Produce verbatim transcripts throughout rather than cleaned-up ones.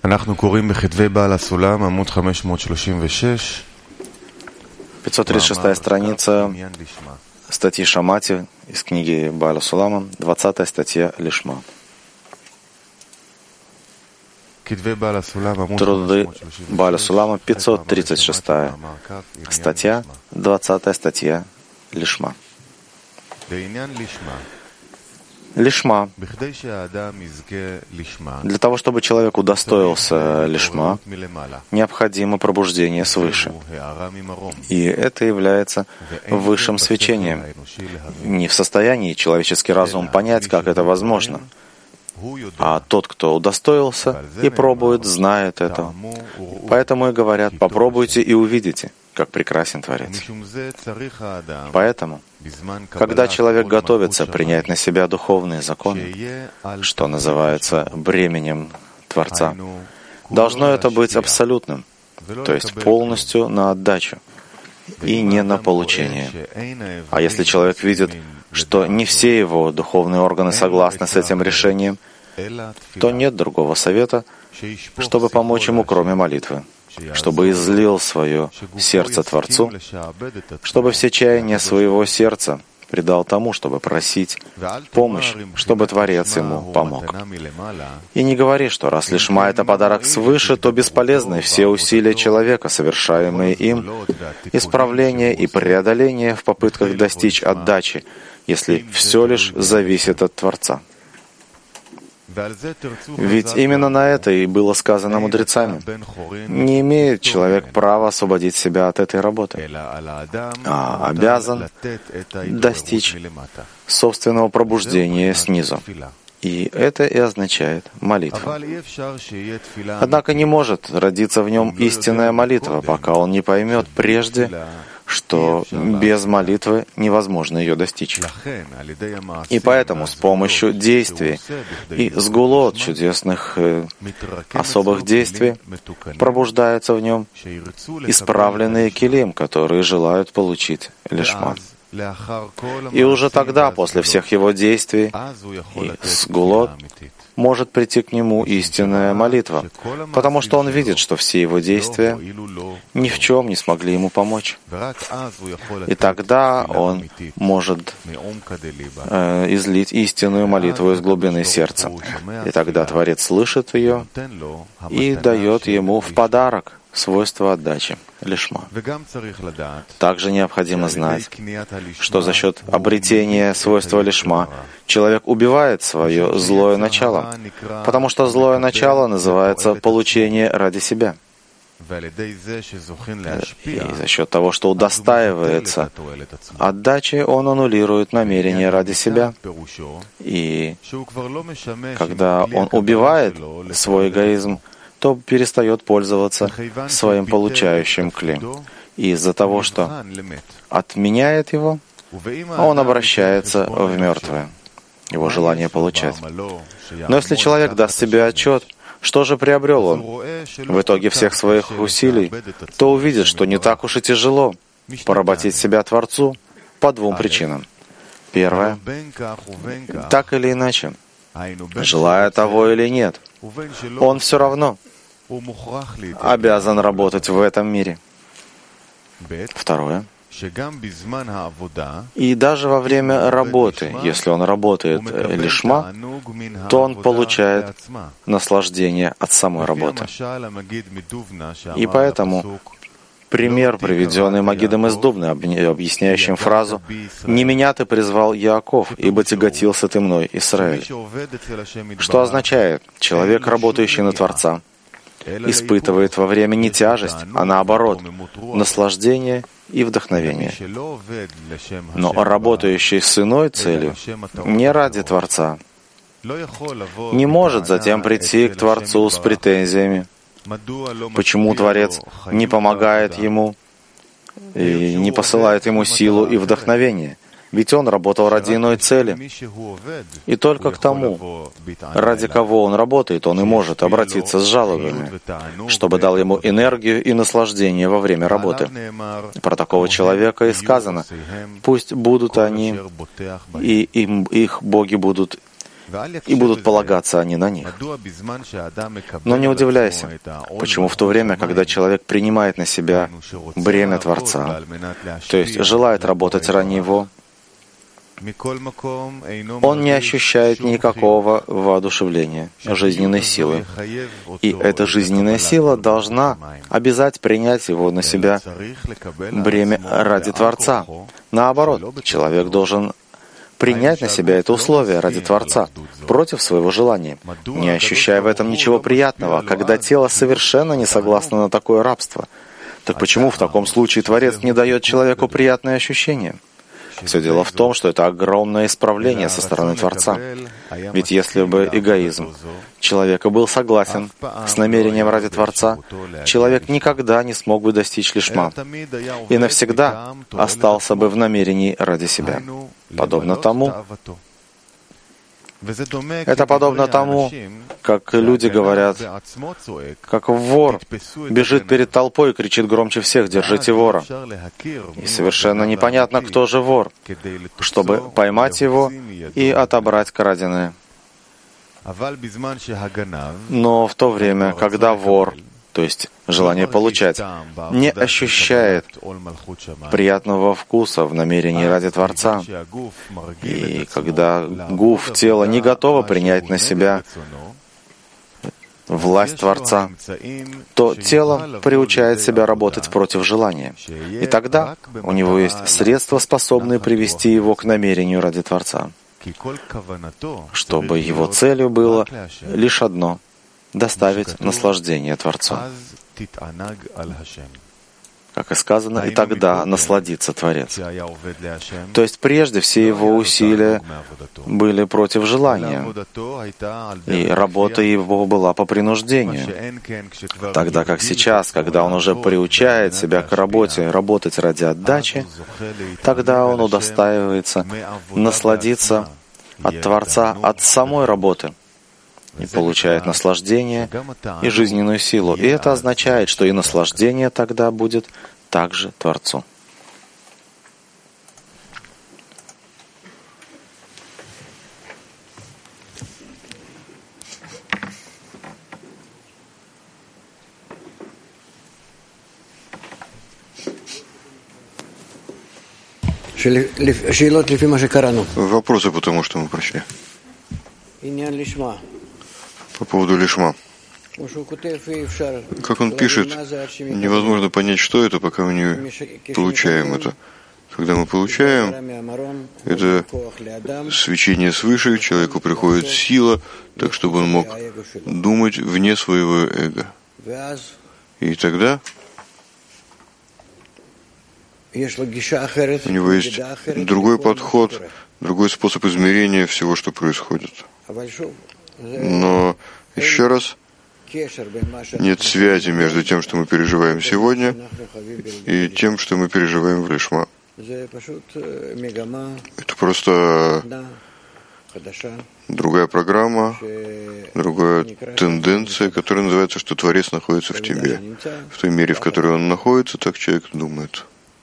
пятьсот тридцать шестая страница статьи Шамати из книги Бааля Сулама, двадцатая статья Лишма. Труды Бааля Сулама, пятьсот тридцать шестая статья, двадцатая статья Лишма. Лишма. Для того, чтобы человек удостоился лишма, необходимо пробуждение свыше. И это является высшим свечением. Не в состоянии человеческий разум понять, как это возможно. А тот, кто удостоился и пробует, знает это. Поэтому и говорят: попробуйте и увидите, как прекрасен Творец. Поэтому, когда человек готовится принять на себя духовные законы, что называется бременем Творца, должно это быть абсолютным, то есть полностью на отдачу и не на получение. А если человек видит, что не все его духовные органы согласны с этим решением, то нет другого совета, чтобы помочь ему, кроме молитвы, чтобы излил свое сердце Творцу, чтобы все чаяния своего сердца предал тому, чтобы просить помощь, чтобы Творец ему помог. И не говори, что раз лишма — это подарок свыше, то бесполезны все усилия человека, совершаемые им, исправление и преодоление в попытках достичь отдачи, если все лишь зависит от Творца. Ведь именно на это и было сказано мудрецами. Не имеет человек права освободить себя от этой работы, а обязан достичь собственного пробуждения снизу. И это и означает молитву. Однако не может родиться в нем истинная молитва, пока он не поймет прежде, что без молитвы невозможно ее достичь. И поэтому с помощью действий и сгулот чудесных э, особых действий пробуждаются в нем исправленные келим, которые желают получить лишма. И уже тогда, после всех его действий и сгулот, может прийти к нему истинная молитва, потому что он видит, что все его действия ни в чем не смогли ему помочь. И тогда он может э, излить истинную молитву из глубины сердца. И тогда Творец слышит ее и дает ему в подарок свойство отдачи, лишма. Также необходимо знать, что за счет обретения свойства лишма человек убивает свое злое начало, потому что злое начало называется получение ради себя. И за счет того, что удостаивается отдачи, он аннулирует намерение ради себя. И когда он убивает свой эгоизм, то перестает пользоваться своим получающим кли. И из-за того, что отменяет его, он обращается в мертвое, его желание получать. Но если человек даст себе отчет, что же приобрел он в итоге всех своих усилий, то увидит, что не так уж и тяжело поработить себя Творцу по двум причинам. Первое — так или иначе, желая того или нет, он все равно обязан работать в этом мире. Второе. И даже во время работы, если он работает лишма, то он получает наслаждение от самой работы. И поэтому пример, приведенный Магидом из Дубны, объясняющим фразу «Не меня ты призвал, Яаков, ибо тяготился ты мной, Исраэль», что означает, человек, работающий на Творца, испытывает во время не тяжесть, а наоборот, наслаждение и вдохновение. Но работающий с иной целью, не ради Творца, не может затем прийти к Творцу с претензиями, почему Творец не помогает ему и не посылает ему силу и вдохновение. Ведь он работал ради иной цели. И только к тому, ради кого он работает, он и может обратиться с жалобами, чтобы дал ему энергию и наслаждение во время работы. Про такого человека и сказано: пусть будут они, и им, их боги будут и будут полагаться они на них. Но не удивляйся, почему в то время, когда человек принимает на себя бремя Творца, то есть желает работать ради Него, он не ощущает никакого воодушевления, жизненной силы. И эта жизненная сила должна обязать принять его на себя бремя ради Творца. Наоборот, человек должен принять на себя это условие ради Творца, против своего желания, не ощущая в этом ничего приятного, когда тело совершенно не согласно на такое рабство. Так почему в таком случае Творец не дает человеку приятные ощущения? Все дело в том, что это огромное исправление со стороны Творца. Ведь если бы эгоизм человека был согласен с намерением ради Творца, человек никогда не смог бы достичь лишма и навсегда остался бы в намерении ради себя. Подобно тому, это подобно тому, как люди говорят, как вор бежит перед толпой и кричит громче всех: «Держите вора!» И совершенно непонятно, кто же вор, чтобы поймать его и отобрать краденое. Но в то время, когда вор, то есть желание получать, не ощущает приятного вкуса в намерении ради Творца, и когда гуф, тело, не готово принять на себя власть Творца, то тело приучает себя работать против желания. И тогда у него есть средства, способные привести его к намерению ради Творца, чтобы его целью было лишь одно — доставить наслаждение Творцу. Как и сказано, и тогда насладится Творец. То есть прежде все его усилия были против желания, и работа его была по принуждению. Тогда как сейчас, когда он уже приучает себя к работе, работать ради отдачи, тогда он удостаивается насладиться от Творца, от самой работы, и получает наслаждение и жизненную силу. И это означает, что и наслаждение тогда будет также Творцу. Вопросы по тому, что мы прочли. По поводу лишма. Как он пишет, невозможно понять, что это, пока мы не получаем это. Когда мы получаем, это свечение свыше, человеку приходит сила, так чтобы он мог думать вне своего эго. И тогда у него есть другой подход, другой способ измерения всего, что происходит. Но, еще раз, нет связи между тем, что мы переживаем сегодня, и тем, что мы переживаем в лишма. Это просто другая программа, другая тенденция, которая называется, что Творец находится в тебе. В той мере, в которой он находится, так человек думает.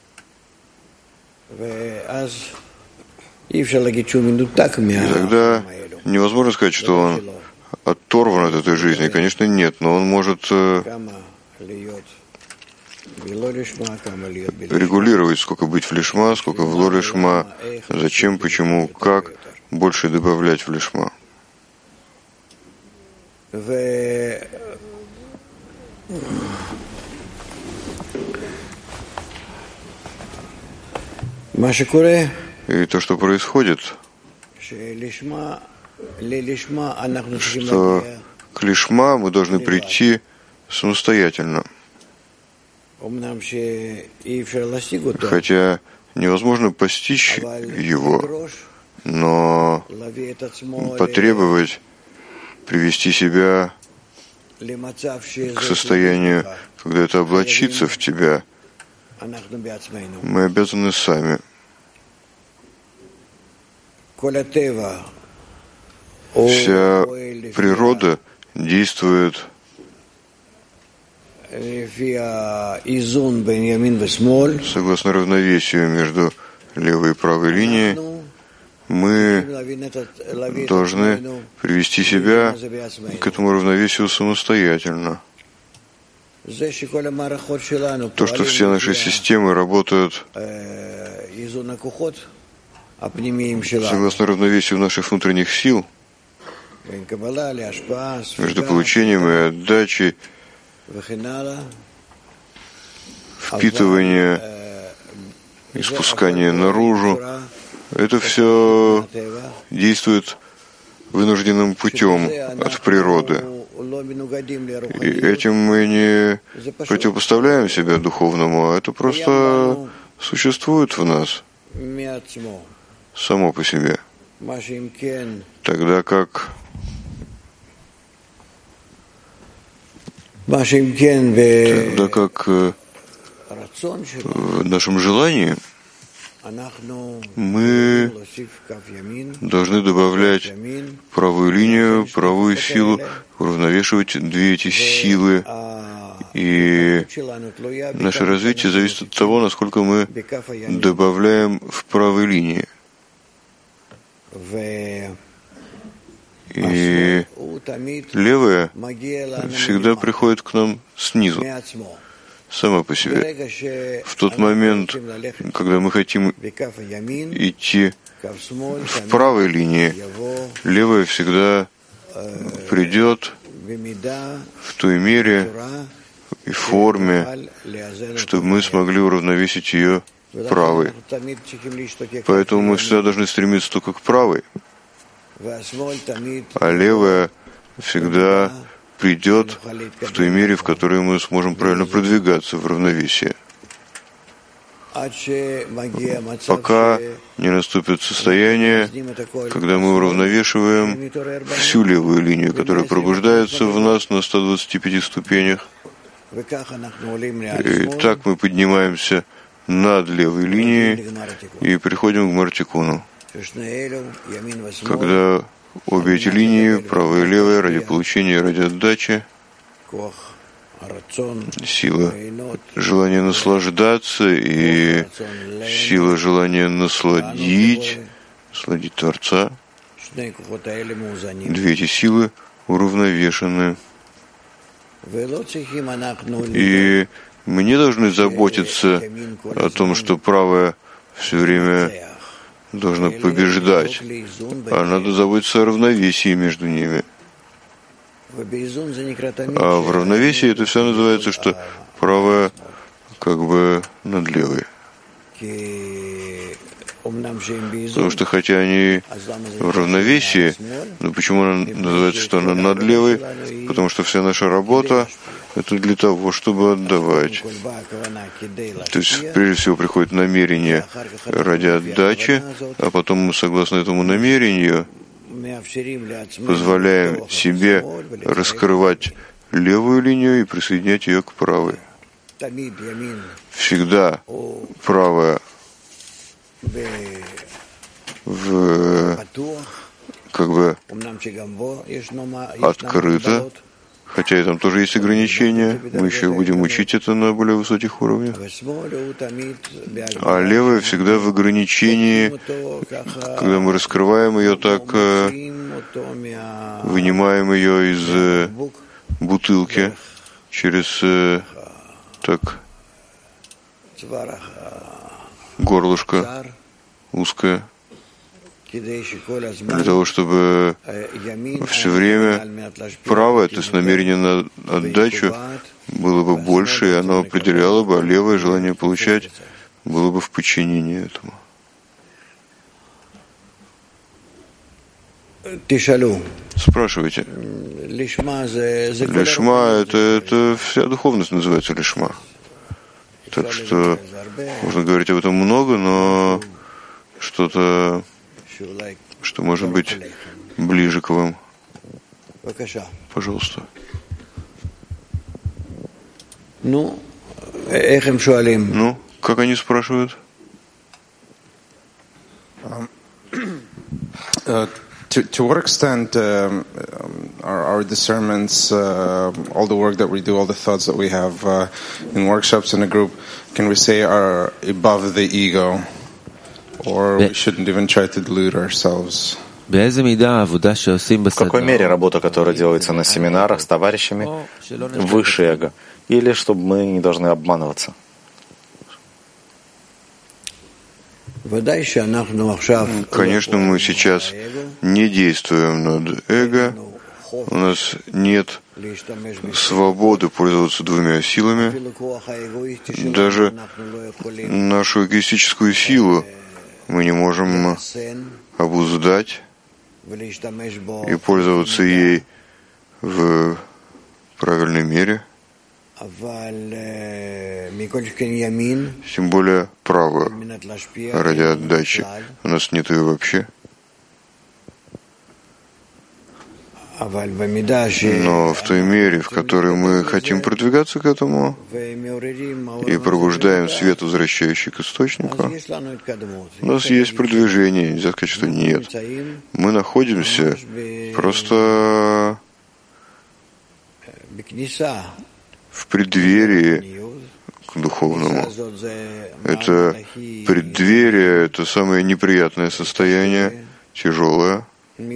И тогда невозможно сказать, что он оторван от этой жизни. Конечно, нет, но он может регулировать, сколько быть в лишма, сколько в ло лишма, зачем, почему, как больше добавлять в лишма. И то, что происходит, что к лишма мы должны прийти самостоятельно. Хотя невозможно постичь его, но потребовать привести себя к состоянию, когда это облачится в тебя, мы обязаны сами. Вся природа действует согласно равновесию между левой и правой линией, мы должны привести себя к этому равновесию самостоятельно. То, что все наши системы работают согласно равновесию наших внутренних сил, между получением и отдачей, впитывание, испускание наружу, это все действует вынужденным путем от природы. И этим мы не противопоставляем себя духовному, а это просто существует в нас само по себе. Тогда как тогда как в нашем желании мы должны добавлять правую линию, правую силу, уравновешивать две эти силы. И наше развитие зависит от того, насколько мы добавляем в правой линии. И левая всегда приходит к нам снизу, сама по себе. В тот момент, когда мы хотим идти в правой линии, левая всегда придет в той мере и форме, чтобы мы смогли уравновесить ее правой. Поэтому мы всегда должны стремиться только к правой, а левая всегда придет в той мере, в которой мы сможем правильно продвигаться в равновесии. Пока не наступит состояние, когда мы уравновешиваем всю левую линию, которая пробуждается в нас на ста двадцати пяти ступенях. И так мы поднимаемся над левой линией и приходим к Мартикуну, когда обе эти линии, правая и левая, ради получения и ради отдачи, сила желания наслаждаться и сила желания насладить, насладить Творца, две эти силы уравновешены. И мы не должны заботиться о том, что правая все время должна побеждать, а надо заботиться о равновесии между ними. А в равновесии это все называется, что правая как бы над левой. Потому что хотя они в равновесии, но почему она называется, что она над левой? Потому что вся наша работа — это для того, чтобы отдавать. То есть, прежде всего, приходит намерение ради отдачи, а потом мы, согласно этому намерению, позволяем себе раскрывать левую линию и присоединять ее к правой. Всегда правая в, как бы открыто, хотя и там тоже есть ограничения, мы еще будем учить это на более высоких уровнях. А левая всегда в ограничении, когда мы раскрываем ее так, вынимаем ее из бутылки через так горлышко узкое, для того, чтобы все время правое, то есть намерение на отдачу, было бы больше, и оно определяло бы, а левое желание получать было бы в подчинении этому. Спрашивайте. Лишма это, это вся духовность называется лишма. Так что можно говорить об этом много, но что-то, что может быть ближе к вам. Пожалуйста. Ну, ну, как они спрашивают? To, to what extent uh, our, our discernments, uh, all the work that we do, all the thoughts that we have uh, in workshops in a group, can we say are above the ego? or we shouldn't even try to delude ourselves. В какой мере работа, которая делается на семинарах с товарищами, выше эго, или чтобы мы не должны обманываться? Конечно, мы сейчас не действуем над эго, у нас нет свободы пользоваться двумя силами. Даже нашу эгоистическую силу мы не можем обуздать и пользоваться ей в правильной мере, тем более правую, ради отдачи. У нас нет ее вообще. Но в той мере, в которой мы хотим продвигаться к этому и пробуждаем свет, возвращающий к источнику, у нас есть продвижение, нельзя сказать, что нет. Мы находимся просто в преддверии к духовному. Это преддверие, это самое неприятное состояние, тяжелое,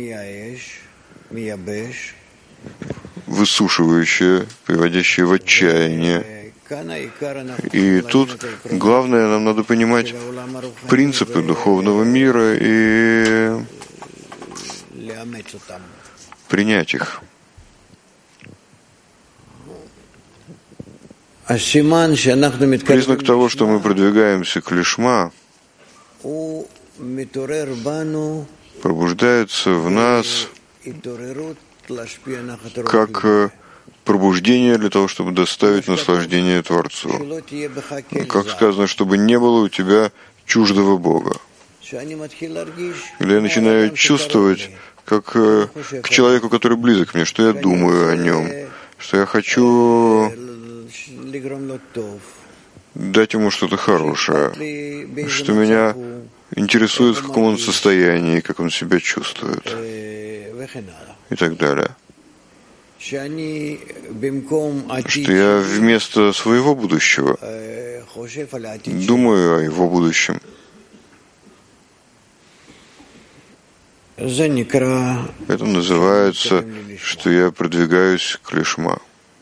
высушивающее, приводящее в отчаяние. И тут главное, нам надо понимать принципы духовного мира и принять их. Признак того, что мы продвигаемся к лишма, пробуждается в нас как пробуждение для того, чтобы доставить наслаждение Творцу. Как сказано, чтобы не было у тебя чуждого Бога. Когда я начинаю чувствовать, как к человеку, который близок мне, что я думаю о нем, что я хочу дать ему что-то хорошее, что меня интересует, в каком он состоянии, как он себя чувствует, и так далее. Что я вместо своего будущего думаю о его будущем. Это называется, что я продвигаюсь к лишма.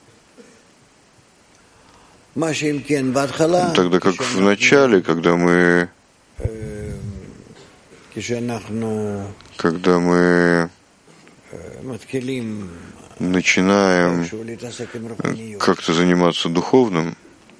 Тогда как в начале, когда мы когда мы начинаем как-то заниматься духовным,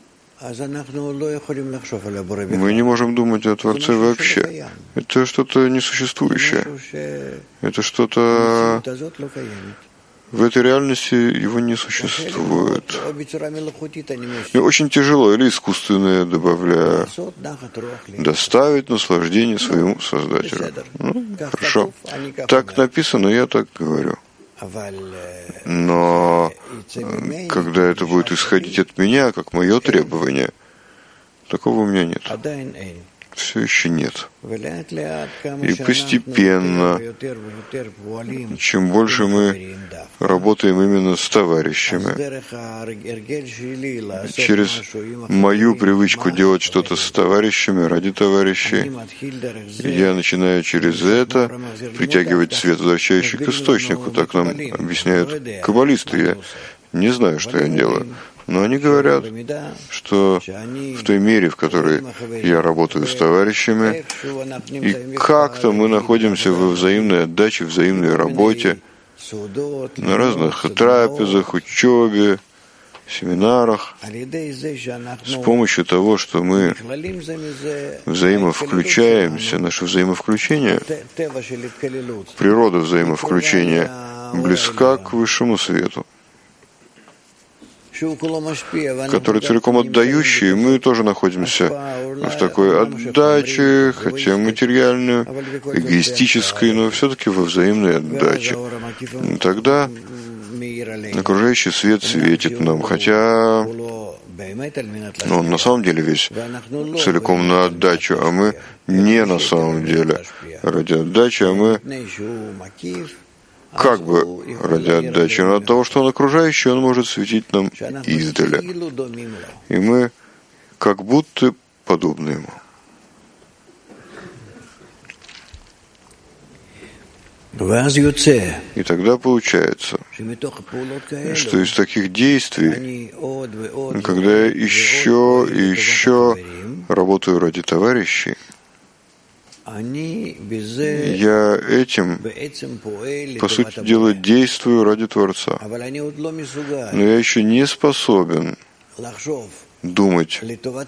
мы не можем думать о Творце вообще. Это что-то несуществующее. Это что-то... В этой реальности его не существует. И очень тяжело, или искусственное, добавляя, доставить наслаждение своему Создателю. Ну, хорошо. Так написано, я так говорю. Но когда это будет исходить от меня, как мое требование, такого у меня нет. Все еще нет. И постепенно, чем больше мы работаем именно с товарищами, через мою привычку делать что-то с товарищами, ради товарищей, я начинаю через это притягивать свет, возвращающий к источнику. Так нам объясняют каббалисты. Я не знаю, что я делаю. Но они говорят, что в той мере, в которой я работаю с товарищами, и как-то мы находимся во взаимной отдаче, взаимной работе, на разных трапезах, учебе, семинарах, с помощью того, что мы взаимовключаемся, наше взаимовключение, природа взаимовключения близка к высшему свету, который целиком отдающий, мы тоже находимся в такой отдаче, хотя материальной, эгоистической, но все-таки во взаимной отдаче. Тогда окружающий свет светит нам, хотя ну, он на самом деле весь целиком на отдачу, а мы не на самом деле ради отдачи, а мы как бы ради отдачи, но от того, что он окружающий, он может светить нам издали. И мы как будто подобны ему. И тогда получается, что из таких действий, когда я еще и еще работаю ради товарищей, я этим, по сути дела, действую ради Творца. Но я еще не способен думать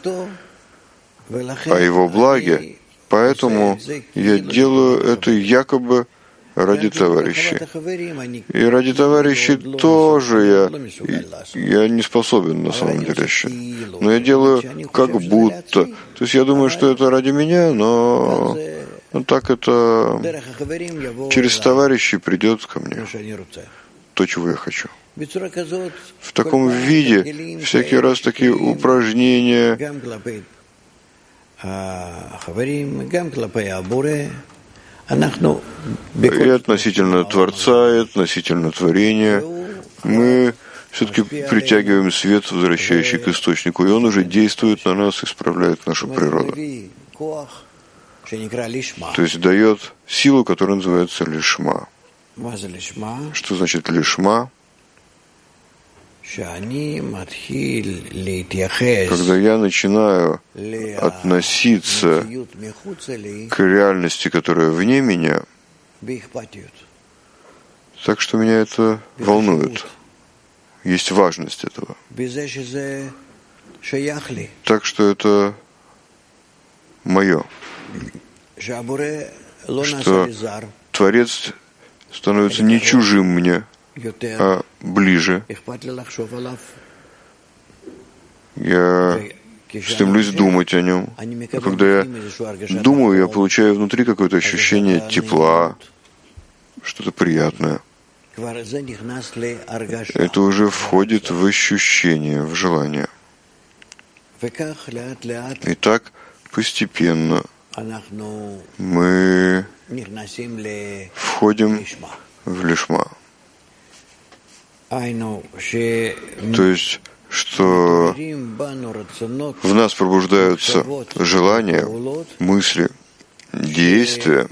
о его благе, поэтому я делаю это якобы ради товарищей. И ради товарищей тоже я, я не способен на самом деле еще. Но я делаю как будто. То есть я думаю, что это ради меня, но ну, так это через товарищей придет ко мне то, чего я хочу. В таком виде всякий раз такие упражнения и относительно Творца, и относительно творения мы все-таки притягиваем свет, возвращающий к источнику, и он уже действует на нас, исправляет нашу природу. То есть дает силу, которая называется лишма. Что значит лишма? Когда я начинаю относиться к реальности, которая вне меня, так что меня это волнует. Есть важность этого. Так что это мое. Что Творец становится не чужим мне, а ближе. Я стремлюсь думать о нем. А когда я думаю, я получаю внутри какое-то ощущение тепла, что-то приятное. Это уже входит в ощущение, в желание. И так постепенно мы входим в лишма. То есть, что в нас пробуждаются желания, мысли, действия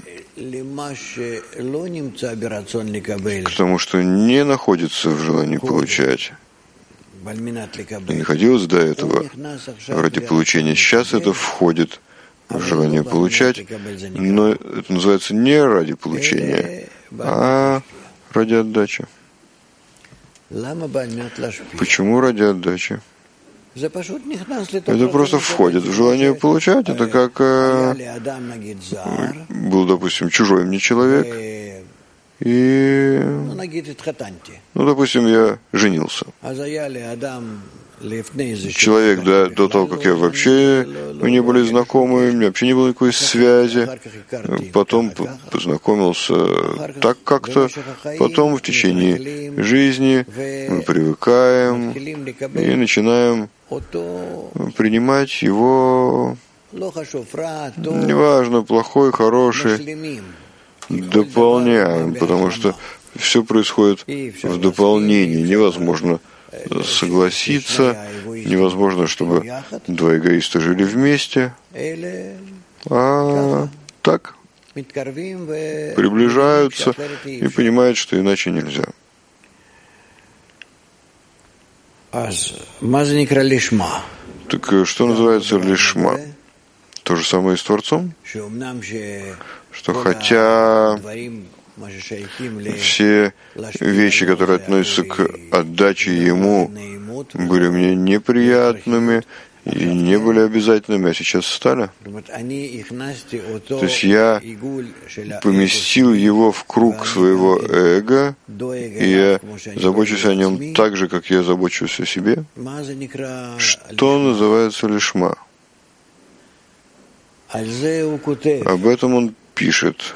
к тому, что не находится в желании получать. Не находилось до этого ради получения. Сейчас это входит в желание получать, но это называется не ради получения, а ради отдачи. Почему ради отдачи? Это просто входит в желание получать. Это как э, был, допустим, чужой мне человек, и, ну, допустим, я женился. Человек, да, до того, как я вообще, мы не были знакомы, у меня вообще не было никакой связи. Потом познакомился так как-то. Потом в течение жизни мы привыкаем и начинаем принимать его, неважно, плохой, хороший, дополняем, потому что все происходит в дополнении. Невозможно согласиться, невозможно, чтобы два эгоиста жили вместе, а так приближаются и понимают, что иначе нельзя. Так что называется лишма? То же самое и с Творцом? Что хотя все вещи, которые относятся к отдаче Ему, были мне неприятными и не были обязательными, а сейчас стали. То есть я поместил его в круг своего эго, и я забочусь о нем так же, как я забочусь о себе. Что называется лишма? Об этом он пишет.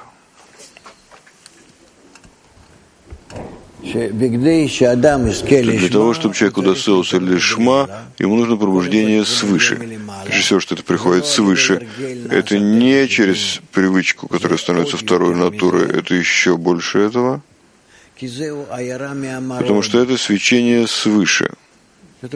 Для того, чтобы человек удостоился лишма, ему нужно пробуждение свыше. Прежде всего, что это приходит свыше. Это не через привычку, которая становится второй натурой, это еще больше этого. Потому что это свечение свыше.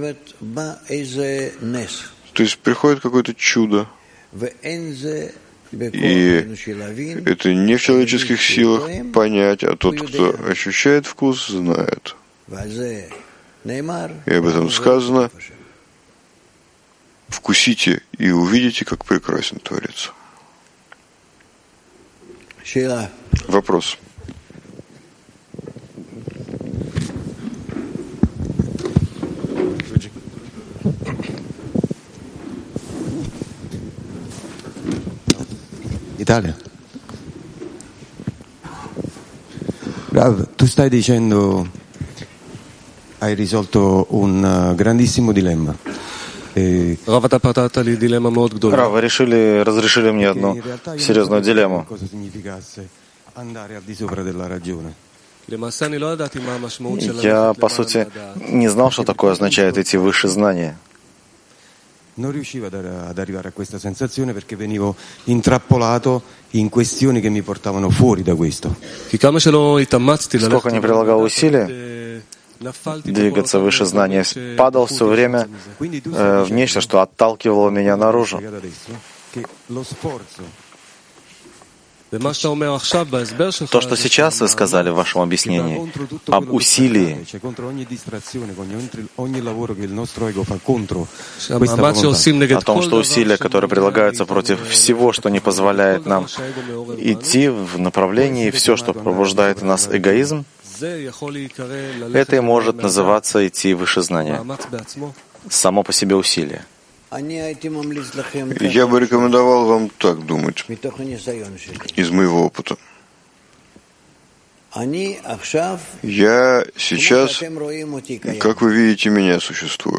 То есть приходит какое-то чудо. И это не в человеческих силах понять, а тот, кто ощущает вкус, знает. И об этом сказано: вкусите и увидите, как прекрасен Творец. Вопрос. Italia. Rav, tu stai dicendo hai risolto un grandissimo dilemma. Рав, вы решили, разрешили мне одну серьезную дилемму. Я, по сути, не знал, что такое означает идти выше знания. Non riuscivo ad arrivare a questa sensazione perché venivo intrappolato in questioni che mi portavano fuori da questo. Сколько не прилагал усилий двигаться выше знания, падал все время э, в нечто, что отталкивало меня наружу. То, что сейчас вы сказали в вашем объяснении об усилии, о том, что усилия, которые прилагаются против всего, что не позволяет нам идти в направлении, все, что пробуждает в нас эгоизм, это и может называться идти выше знания. Само по себе усилие. Я бы рекомендовал вам так думать из моего опыта. Я сейчас, как вы видите, меня существую.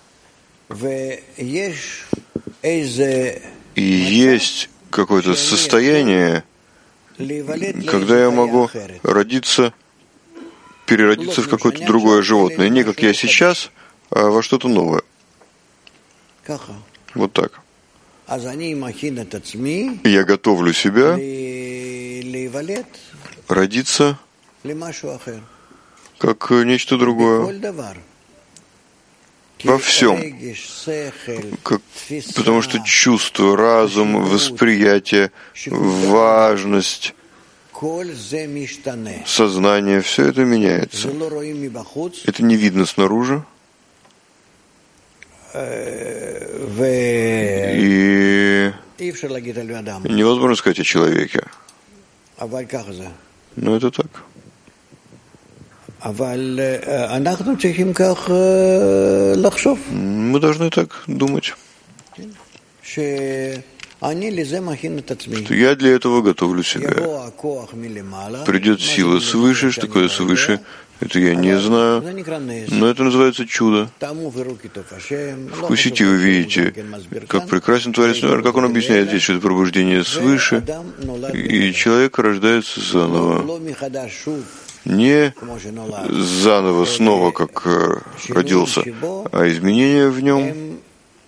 И есть какое-то состояние, когда я могу родиться, переродиться в какое-то другое животное. Не как я сейчас, а во что-то новое. Вот так. Я готовлю себя родиться как нечто другое. Во всем. Как, потому что чувство, разум, восприятие, важность, сознание, все это меняется. Это не видно снаружи. И невозможно сказать о человеке. Но это так. Мы должны так думать. Что я для этого готовлю себя. Придет сила свыше, что такое свыше, это я не знаю, но это называется чудо. Вкусите и увидите, как прекрасен Творец, как он объясняет здесь, что это пробуждение свыше, и человек рождается заново. Не заново снова, как родился, а изменения в нем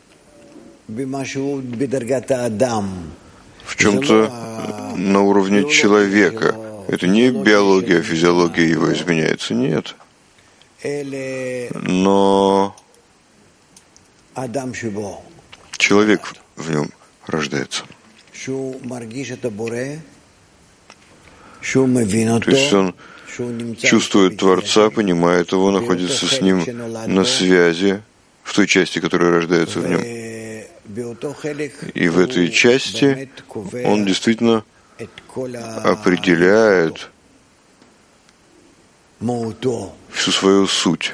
в чем-то на уровне человека. Это не биология, а физиология его изменяется, нет. Но человек в нем рождается. То есть он чувствует Творца, понимает его, находится с ним на связи в той части, которая рождается в нем. И в этой части он действительно определяет всю свою суть.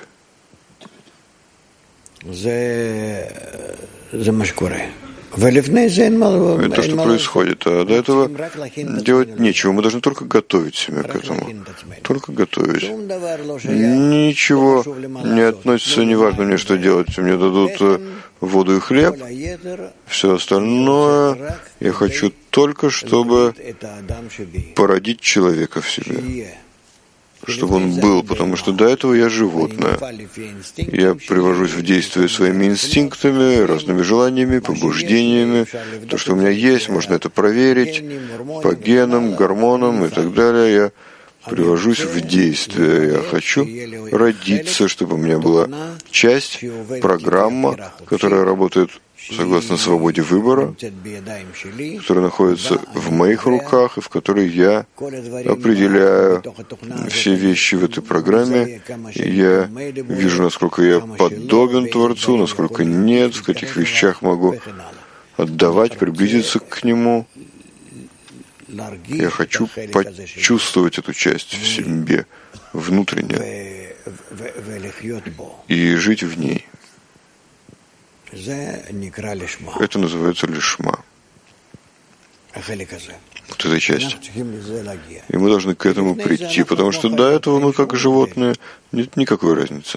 Это то, что происходит. А до этого делать нечего. Мы должны только готовить себя к этому. Только готовить. Ничего не относится, не важно мне, что делать. Мне дадут воду и хлеб. Все остальное я хочу только, чтобы породить человека в себе. Чтобы он был, потому что до этого я животное. Я привожусь в действие своими инстинктами, разными желаниями, побуждениями. То, что у меня есть, можно это проверить по генам, гормонам и так далее. Я привожусь в действие. Я хочу родиться, чтобы у меня была часть, программа, которая работает согласно свободе выбора, которая находится в моих руках и в которой я определяю все вещи в этой программе. И я вижу, насколько я подобен Творцу, насколько нет, в каких вещах могу отдавать, приблизиться к Нему. Я хочу почувствовать эту часть в себе, внутренне, и жить в ней. Это называется лишма. Вот эта часть. И мы должны к этому прийти, потому что до этого мы, как животные, нет никакой разницы.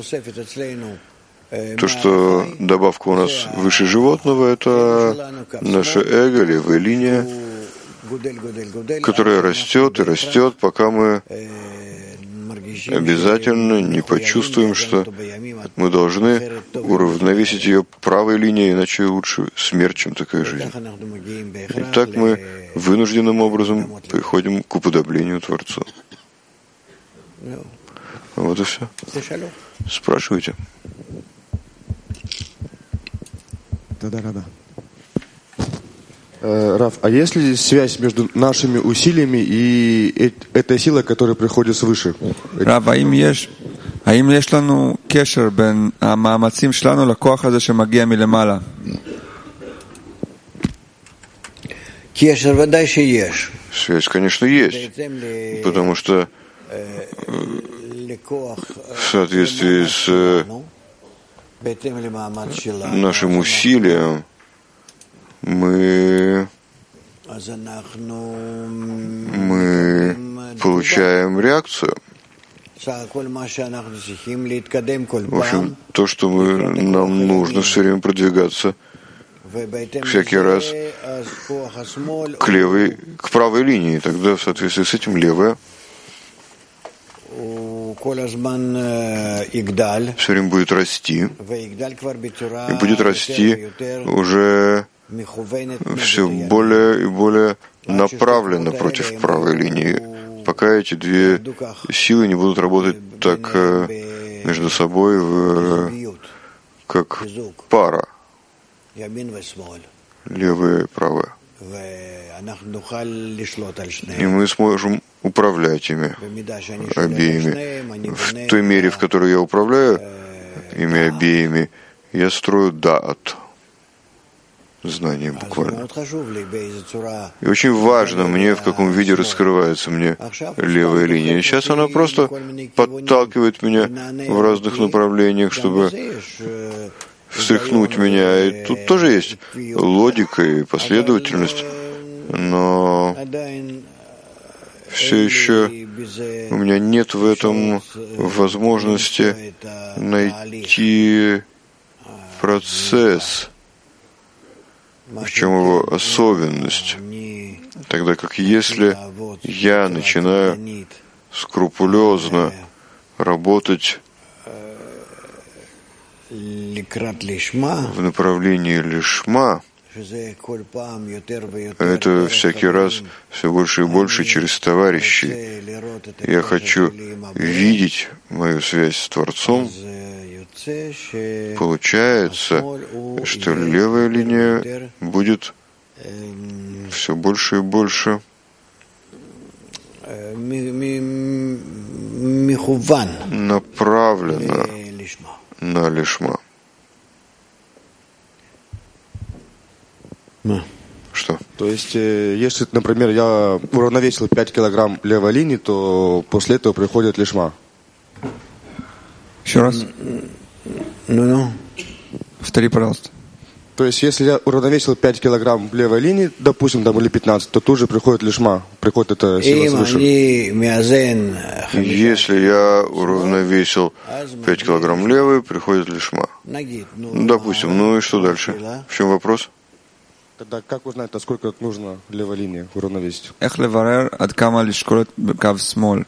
То, что добавка у нас выше животного, это наше эго, левая линия, которая растет и растет, пока мы обязательно не почувствуем, что мы должны уравновесить ее правой линией, иначе лучше смерть, чем такая жизнь. И так мы вынужденным образом приходим к уподоблению Творцу. Вот и все. Спрашивайте. Да-да-да. Раф, а есть ли связь между нашими усилиями и этой силой, которая приходит свыше? Рав, האם יש, האם יש לנו קשר בין המאמצים שלנו לכוח הזה שמגיע מלמעלה? Связь, конечно, есть, потому что в соответствии с нашим усилием мы, мы получаем реакцию. В общем, то, что мы, нам нужно все время продвигаться всякий раз к левой, к правой линии. Тогда в соответствии с этим левая все время будет расти, и будет расти уже все более и более направленно против правой линии, пока эти две силы не будут работать так между собой, в, как пара, левая и правая. И мы сможем управлять ими обеими. В той мере, в которой я управляю ими обеими, я строю даат, знание буквально. И очень важно мне, в каком виде раскрывается мне левая линия. И сейчас она просто подталкивает меня в разных направлениях, чтобы встряхнуть меня. И тут тоже есть логика и последовательность, но все еще у меня нет в этом возможности найти процесс, в чем его особенность. Тогда как если я начинаю скрупулезно работать в направлении лишма, это всякий раз все больше и больше через товарищей. Я хочу видеть мою связь с Творцом. Получается, что левая линия будет все больше и больше направлена на лишма. Что? То есть, если, например, я уравновесил пять килограмм левой линии, то после этого приходит лишма. Еще раз. Ну, ну. Повтори, пожалуйста. То есть, если я уравновесил пять килограмм левой линии, допустим, там или пятнадцать, то тут же приходит лишма, приходит эта сила свыше. Если я уравновесил пять килограмм левой, приходит лишма. Допустим, ну и что дальше? В чем вопрос? Тогда как узнать, насколько нужно левой линии уравновесить? איך לברר עד כמה לשקול בקו שמאל?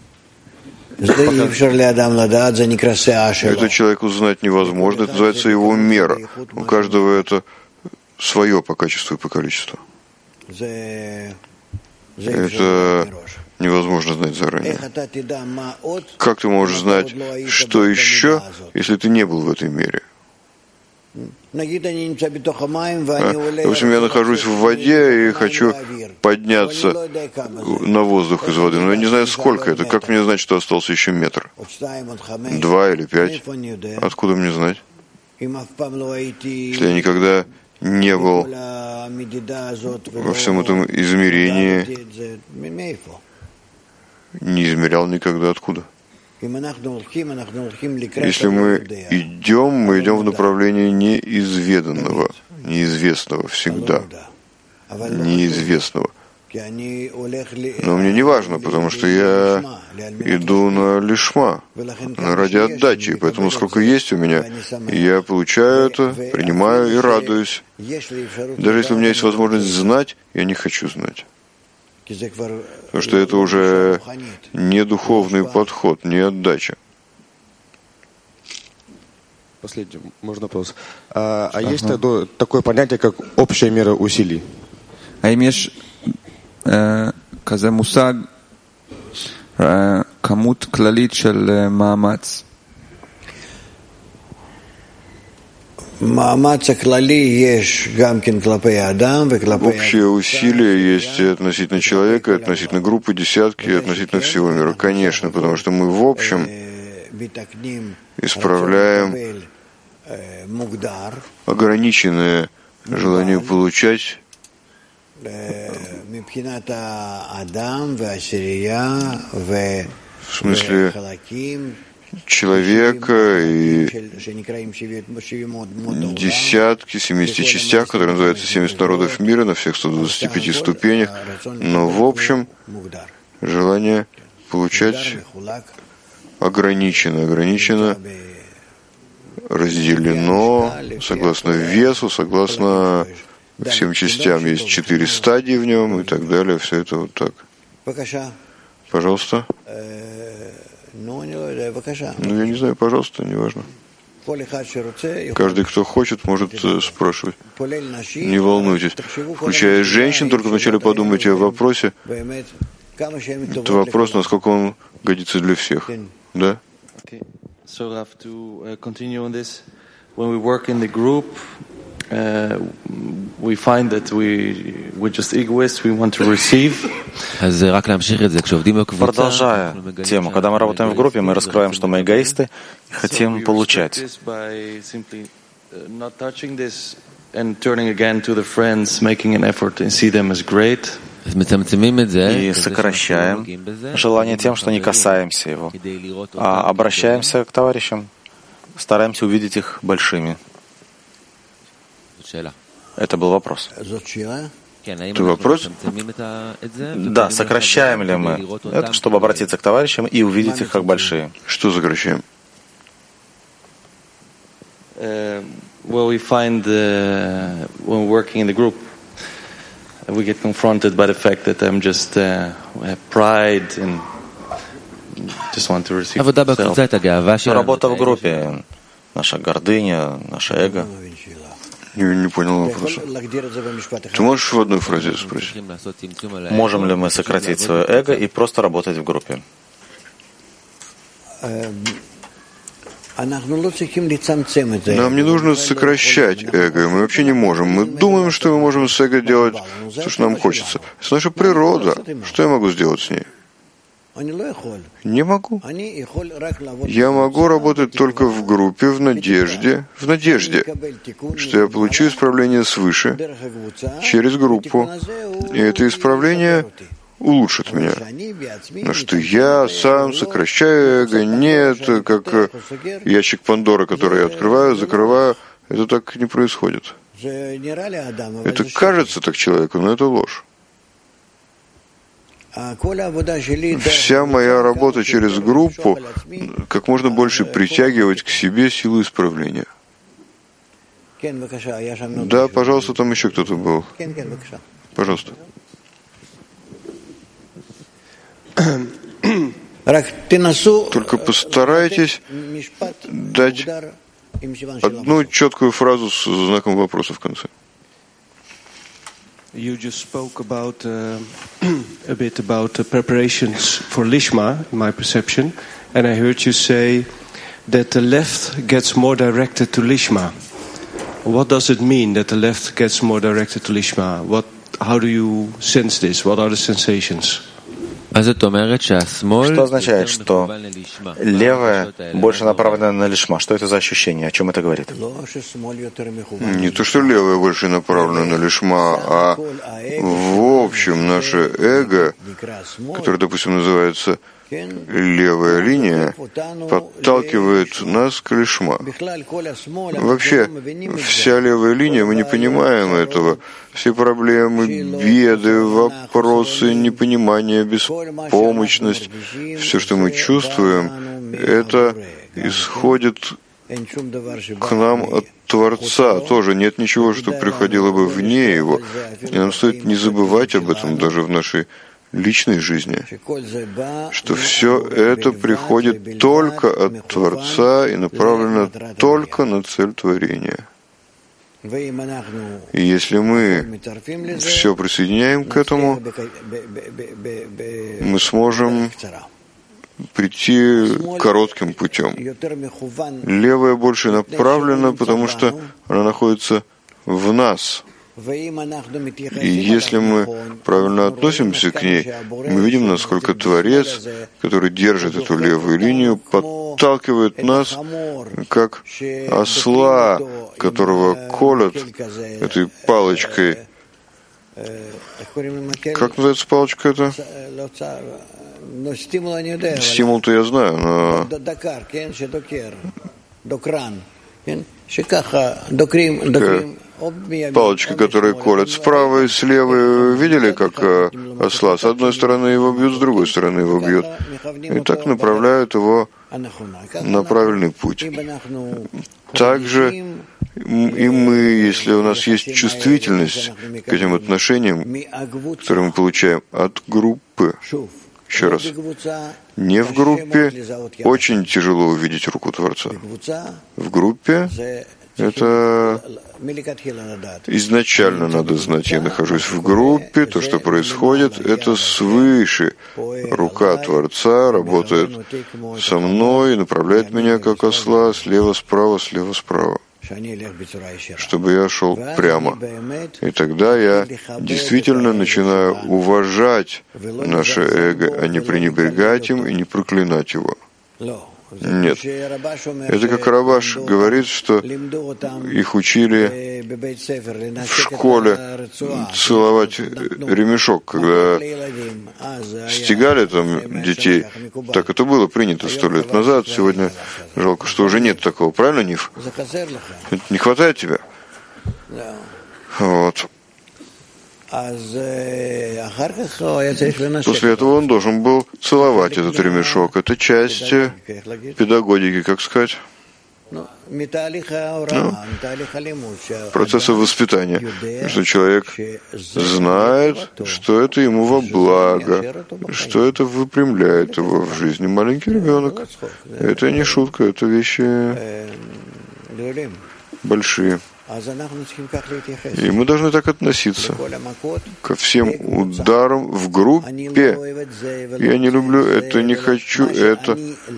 Это человеку знать невозможно, это называется его мера. У каждого это свое по качеству и по количеству. Это невозможно знать заранее. Как ты можешь знать, что еще, если ты не был в этой мере? А? Допустим, я нахожусь в воде и хочу подняться на воздух из воды, но я не знаю, сколько это. Как мне знать, что остался еще метр? Два или пять? Откуда мне знать? Если я никогда не был во всем этом измерении, не измерял никогда, откуда? Если мы идем, мы идем в направлении неизведанного, неизвестного всегда, неизвестного. Но мне не важно, потому что я иду на лишма, ради отдачи, и поэтому сколько есть у меня, я получаю это, принимаю и радуюсь. Даже если у меня есть возможность знать, я не хочу знать. Потому что это уже не духовный подход, не отдача. Последний, можно вопрос. А, а есть uh-huh. такое понятие, как общая мера усилий? האם יש כזה מושג כמות כללית של מאמץ? Общее усилие есть и относительно человека, и относительно группы, десятки, и относительно всего мира. Конечно, потому что мы в общем исправляем ограниченное желание получать в смысле человека и десятки, семидесяти частях, которые называются семьдесят народов мира на всех ста двадцати пяти ступенях, но в общем желание получать ограничено, ограничено, разделено согласно весу, согласно всем частям. Есть четыре стадии в нем и так далее. Все это вот так. Пожалуйста. Ну, я не знаю, пожалуйста, неважно. Каждый, кто хочет, может спрашивать. Не волнуйтесь. Включая женщин, только вначале подумайте о вопросе. Это вопрос, насколько он годится для всех. Да? Uh, we find that we we're just egoists, we want to receive. Продолжая тему, когда мы работаем в группе, мы раскрываем, что мы эгоисты и хотим получать. И сокращаем желание тем, что не касаемся его, а обращаемся к товарищам, стараемся увидеть их большими. Это был вопрос. Это вопрос? Да, сокращаем ли мы это, чтобы обратиться к товарищам и увидеть их как большие? Что сокращаем? Uh, well, we find uh, when working in the group, we get confronted by the fact that I'm just uh, have pride and just want to receive self. Работа в группе, наша гордыня, наше эго. Не, не понял вопроса. Ты можешь в одной фразе спросить? Можем ли мы сократить свое эго и просто работать в группе? Нам не нужно сокращать эго, мы вообще не можем. Мы думаем, что мы можем с эго делать то, что нам хочется. Это наша природа. Что я могу сделать с ней? Не могу. Я могу работать только в группе, в надежде, в надежде, что я получу исправление свыше через группу, и это исправление улучшит меня. Но что я сам сокращаю эго, нет, как ящик Пандоры, который я открываю, закрываю, это так не происходит. Это кажется так человеку, но это ложь. Вся моя работа через группу — как можно больше притягивать к себе силу исправления. Да, пожалуйста, там еще кто-то был. Пожалуйста. Только постарайтесь дать одну четкую фразу с знаком вопроса в конце. You just spoke about uh, a bit about the preparations for Lishma, in my perception, and I heard you say that the left gets more directed to Lishma. What does it mean that the left gets more directed to Lishma? What, how do you sense this? What are the sensations? Что означает, что левое больше направлено на лишма? Что это за ощущение? О чем это говорит? Не то, что левое больше направлено на лишма, а в общем наше эго, которое, допустим, называется левая линия, подталкивает нас к лишма. Вообще, вся левая линия, мы не понимаем этого. Все проблемы, беды, вопросы, непонимание, беспомощность, все, что мы чувствуем, это исходит к нам от Творца. Тоже нет ничего, что приходило бы вне Его. И нам стоит не забывать об этом даже в нашей личной жизни, что все это приходит только от Творца и направлено только на цель творения. И если мы все присоединяем к этому, мы сможем прийти коротким путем. Левая больше направлена, потому что она находится в нас. И если мы правильно относимся к ней, мы видим, насколько Творец, который держит эту левую линию, подталкивает нас, как осла, которого колят этой палочкой. Как называется палочка эта? Стимул-то я знаю, но... Палочка, которая колят справа и слева. Вы видели, как осла? С одной стороны его бьют, с другой стороны его бьют. И так направляют его на правильный путь. Также и мы, если у нас есть чувствительность к этим отношениям, которые мы получаем от группы, еще раз, не в группе очень тяжело увидеть руку Творца. В группе это изначально надо знать. Я нахожусь в группе, то, что происходит, это свыше. Рука Творца работает со мной, направляет меня как осла, слева, справа, слева, справа, чтобы я шел прямо. И тогда я действительно начинаю уважать наше эго, а не пренебрегать им и не проклинать его. Нет. Это как Рабаш говорит, что их учили в школе целовать ремешок, когда стегали там детей. Так это было принято сто лет назад. Сегодня жалко, что уже нет такого. Правильно, Ниф? Это не хватает тебя? Вот. После этого он должен был целовать этот ремешок. Это часть педагогики, как сказать, ну, процесса воспитания, что человек знает, что это ему во благо, что это выпрямляет его в жизни. Маленький ребенок. Это не шутка, это вещи большие. И мы должны так относиться ко всем ударам в группе. Я не люблю это, не хочу это.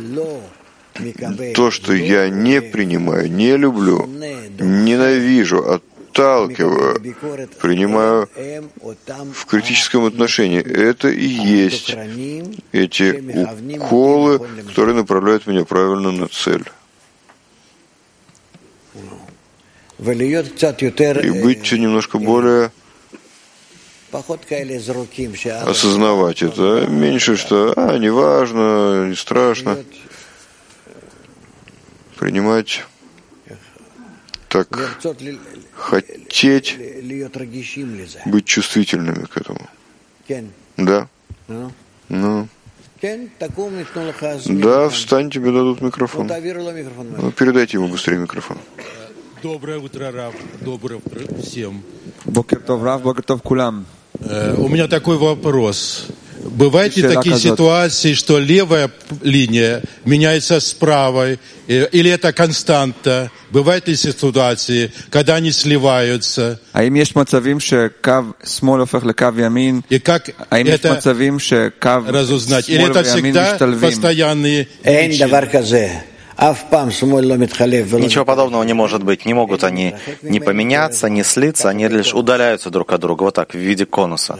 То, что я не принимаю, не люблю, ненавижу, отталкиваю, принимаю в критическом отношении, это и есть эти уколы, которые направляют меня правильно на цель. И быть немножко более осознавать это, меньше, что а, не важно, не страшно. Принимать так, хотеть быть чувствительными к этому. Да. Ну. Да, встань, тебе дадут микрофон. Ну, передайте ему быстрее микрофон. Доброе утро, Рав. Доброе утро всем. Бокер тов, Рав, бокер тов кулам. У меня такой вопрос. Бывают ли такие ситуации, что левая линия меняется с правой, или это константа? Бывают ли ситуации, когда они сливаются? האם יש מצבים שקו שמאל הופך לקו ימין? И как האם יש это מצבים שקו разузнать? Или שמאל это וימין всегда משתלבים? постоянные אין причины? דבר כזה. אף פעם שמאל לא מתחלף ולא... Ничего подобного не может быть. Не могут они не поменяться, не слиться, они лишь удаляются друг от друга, вот так, в виде конуса.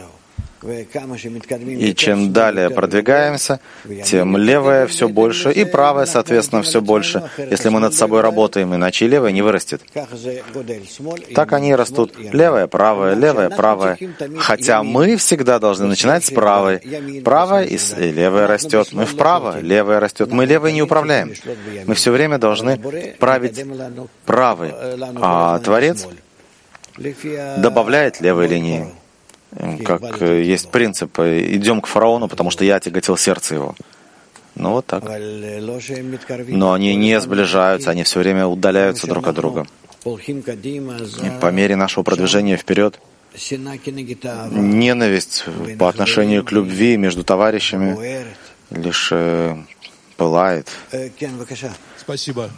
И чем далее продвигаемся, тем левое все больше, и правое, соответственно, все больше, если мы над собой работаем, иначе левое не вырастет. Так они и растут. Левое, правое, левое, правое. Хотя мы всегда должны начинать с правой. Правое и левое растет. Мы вправо, левое растет. Мы левое не управляем. Мы все время должны править правой. А Творец добавляет левой линии. Как есть принцип, идем к фараону, потому что я тяготил сердце его. Ну вот так. Но они не сближаются, они все время удаляются друг от друга. И по мере нашего продвижения вперед, ненависть по отношению к любви между товарищами лишь э, пылает. Спасибо.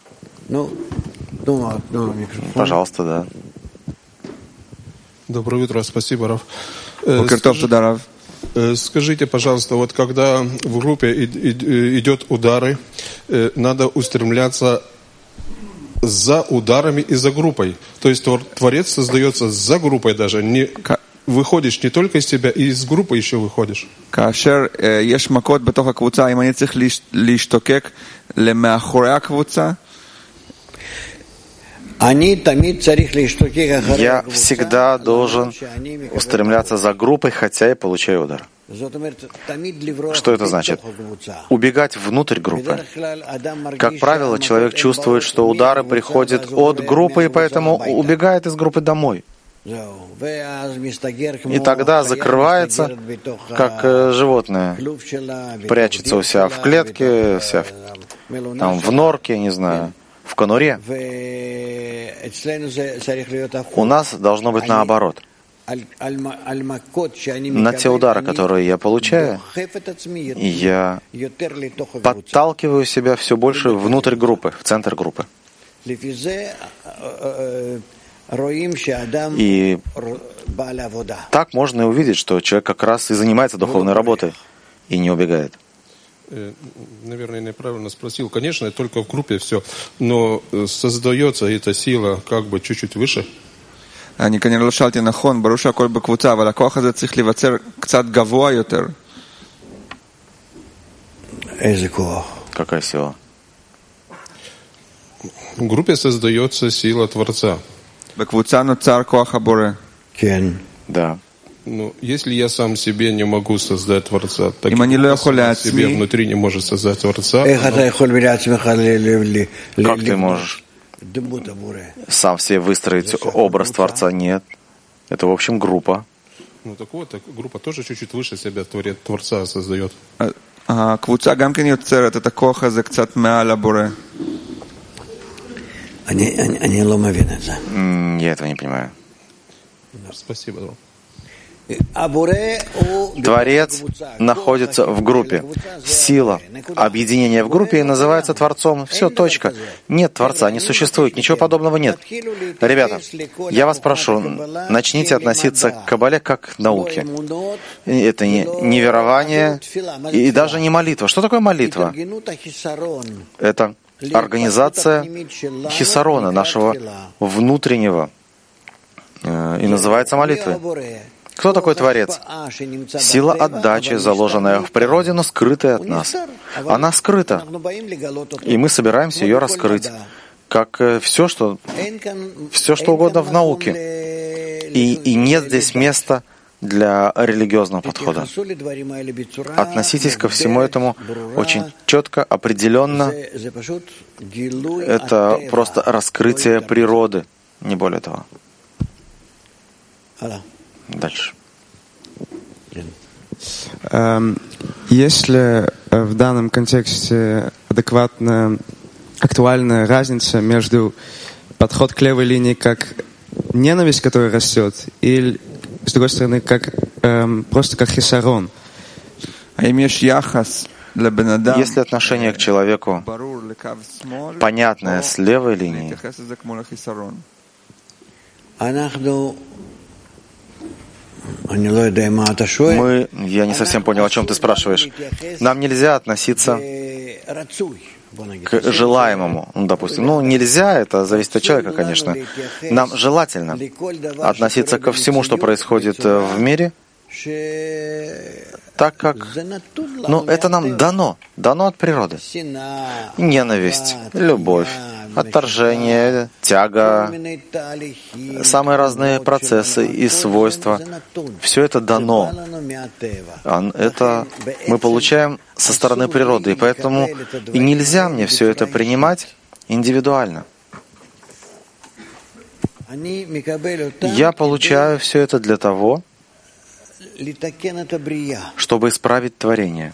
Пожалуйста, да. Доброе утро, спасибо, Рав. Скажи, скажите, пожалуйста, вот когда в группе идет удары, надо устремляться за ударами и за группой. То есть Творец создается за группой даже. Не, выходишь не только из себя, и из группы еще выходишь. כאשר יש מכות בתוך הקבוצה, אם אני צריך להשתוקק למאחורי הקבוצה, Я всегда должен устремляться за группой, хотя и получаю удар. Что это значит? Убегать внутрь группы. Как правило, человек чувствует, что удары приходят от группы, и поэтому убегает из группы домой. И тогда закрывается, как животное, прячется у себя в клетке, вся в, там, в норке, не знаю, в конуре. У нас должно быть наоборот. На те удары, которые я получаю, я подталкиваю себя все больше внутрь группы, в центр группы. И так можно и увидеть, что человек как раз и занимается духовной работой и не убегает. Наверное, неправильно спросил. Конечно, только в группе все, но создается эта сила как бы чуть-чуть выше. אני כנראה לא שאלתי נכון, ברור שהכל בקבוצה, אבל הכוח הזה צריך להיווצר קצת גבוה יותר. איזה כוח? Какая сила? В группе создается сила Творца. בקבוצה נוצר כוח הבורא. כן. Да. Ну, если я сам себе не могу создать Творца, так אם אני לא יכול себе לעצמי, внутри не может создать Творца. איך אתה יכול לעצמך Как ты можешь сам себе выстроить образ Творца? Нет. Это, в общем, группа. Ну так вот, так группа тоже чуть-чуть выше себя Творца создает. הקבוצה גם כן יוצרת את הכוח הזה קצת מעל הבורא. אני לא מבין את זה. Я этого не понимаю. Спасибо. Творец находится в группе. Сила объединения в группе называется Творцом. Все, точка. Нет Творца, не существует, ничего подобного нет. Ребята, я вас прошу, начните относиться к Кабале как к науке. Это не, не верование и даже не молитва. Что такое молитва? Это организация хисарона, нашего внутреннего, и называется молитвой. Кто такой Творец? Сила отдачи, заложенная в природе, но скрытая от нас. Она скрыта, и мы собираемся ее раскрыть, как все, что, все, что угодно в науке. И, и нет здесь места для религиозного подхода. Относитесь ко всему этому очень четко, определенно. Это просто раскрытие природы, не более того. Дальше. Есть ли в данном контексте адекватная, актуальная разница между подход к левой линии как ненависть, которая растет, или, с другой стороны, как, эм, просто как хисарон? Если отношение к человеку понятное с левой линии, мы, я не совсем понял, о чем ты спрашиваешь. Нам нельзя относиться к желаемому, ну, допустим. Ну, нельзя, это зависит от человека, конечно. Нам желательно относиться ко всему, что происходит в мире, так как, ну, это нам дано, дано от природы. Ненависть, любовь, отторжение, тяга, самые разные процессы и свойства. Все это дано. Это мы получаем со стороны природы, и поэтому и нельзя мне все это принимать индивидуально. Я получаю все это для того, чтобы исправить творение.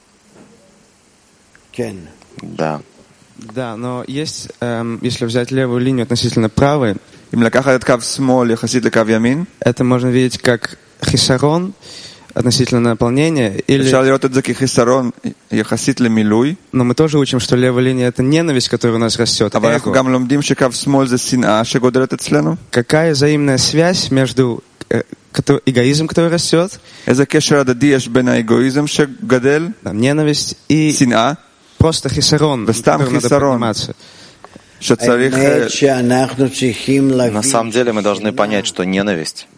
Да. Да, но есть, эм, если взять левую линию относительно правой, это можно видеть как хисарон относительно наполнения, или... Но мы тоже учим, что левая линия — это ненависть, которая у нас растет. Какая взаимная связь между э, эгоизм, который растет, ненависть и просто хисарон, которым надо подниматься. На самом деле мы должны понять, что ненависть,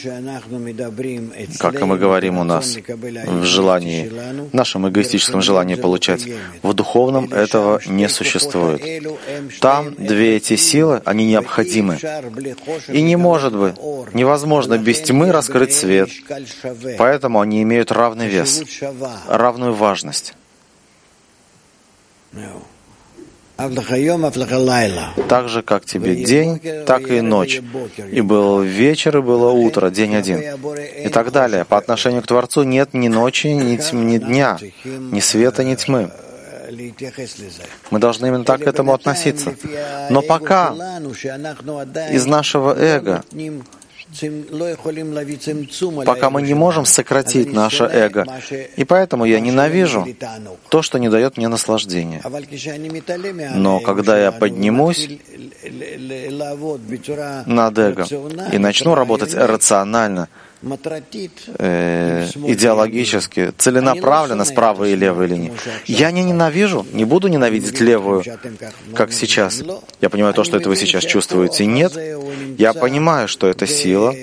как мы говорим у нас в желании, в нашем эгоистическом желании получать, в духовном этого не существует. Там две эти силы, они необходимы. И не может быть, невозможно без тьмы раскрыть свет. Поэтому они имеют равный вес, равную важность. Так же, как тебе день, так и ночь. И был вечер, и было утро, день один. И так далее. По отношению к Творцу нет ни ночи, ни, тьм, ни дня, ни света, ни тьмы. Мы должны именно так к этому относиться. Но пока из нашего эго, пока мы не можем сократить наше эго. И поэтому я ненавижу то, что не дает мне наслаждения. Но когда я поднимусь над эго и начну работать рационально, э, идеологически, целенаправленно с правой и левой линии, я не ненавижу, не буду ненавидеть левую, как сейчас. Я понимаю то, что это вы сейчас чувствуете. Нет, я понимаю, что эта сила,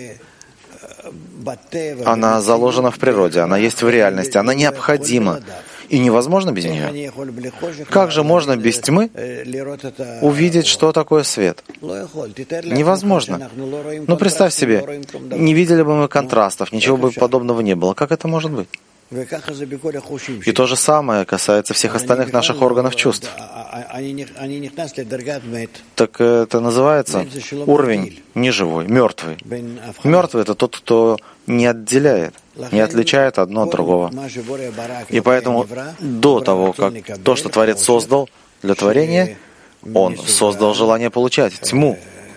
она заложена в природе, она есть в реальности, она необходима. И невозможно без нее. Как же можно без тьмы увидеть, что такое свет? Невозможно. Ну, представь себе, не видели бы мы контрастов, ничего бы подобного не было. Как это может быть? И то же самое касается всех остальных наших органов чувств. Так это называется уровень неживой, мертвый. Мертвый — это тот, кто не отделяет, не отличает одно от другого. И поэтому до того, как то, что Творец создал для творения, Он создал желание получать тьму.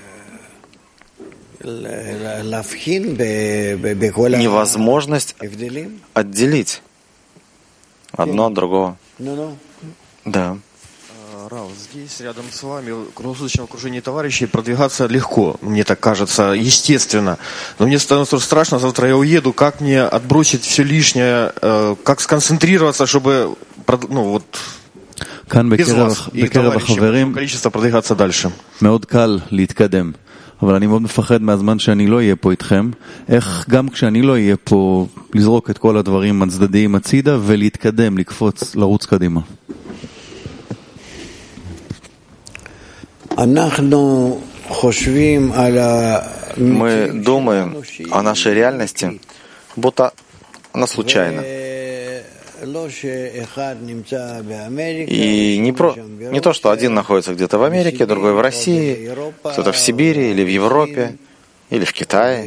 Невозможность отделить одно от другого. Да. Рав, здесь рядом с вами, в круглосуточном окружении товарищей, продвигаться легко, мне так кажется, естественно. Но мне становится страшно, завтра я уеду, как мне отбросить все лишнее, как сконцентрироваться, чтобы, ну вот, без вас и товарищей, большое количество продвигаться дальше. אבל אני מאוד מפחד מהזמן שאני לא אהיה פה איתכם, איך גם כשאני לא אהיה פה לזרוק את כל הדברים הצדדיים הצידה ולהתקדם, לקפוץ, לרוץ קדימה. Мы думаем о нашей реальности, будто она случайна. И не, про, не то, что один находится где-то в Америке, другой в России, кто-то в Сибири, или в Европе, или в Китае,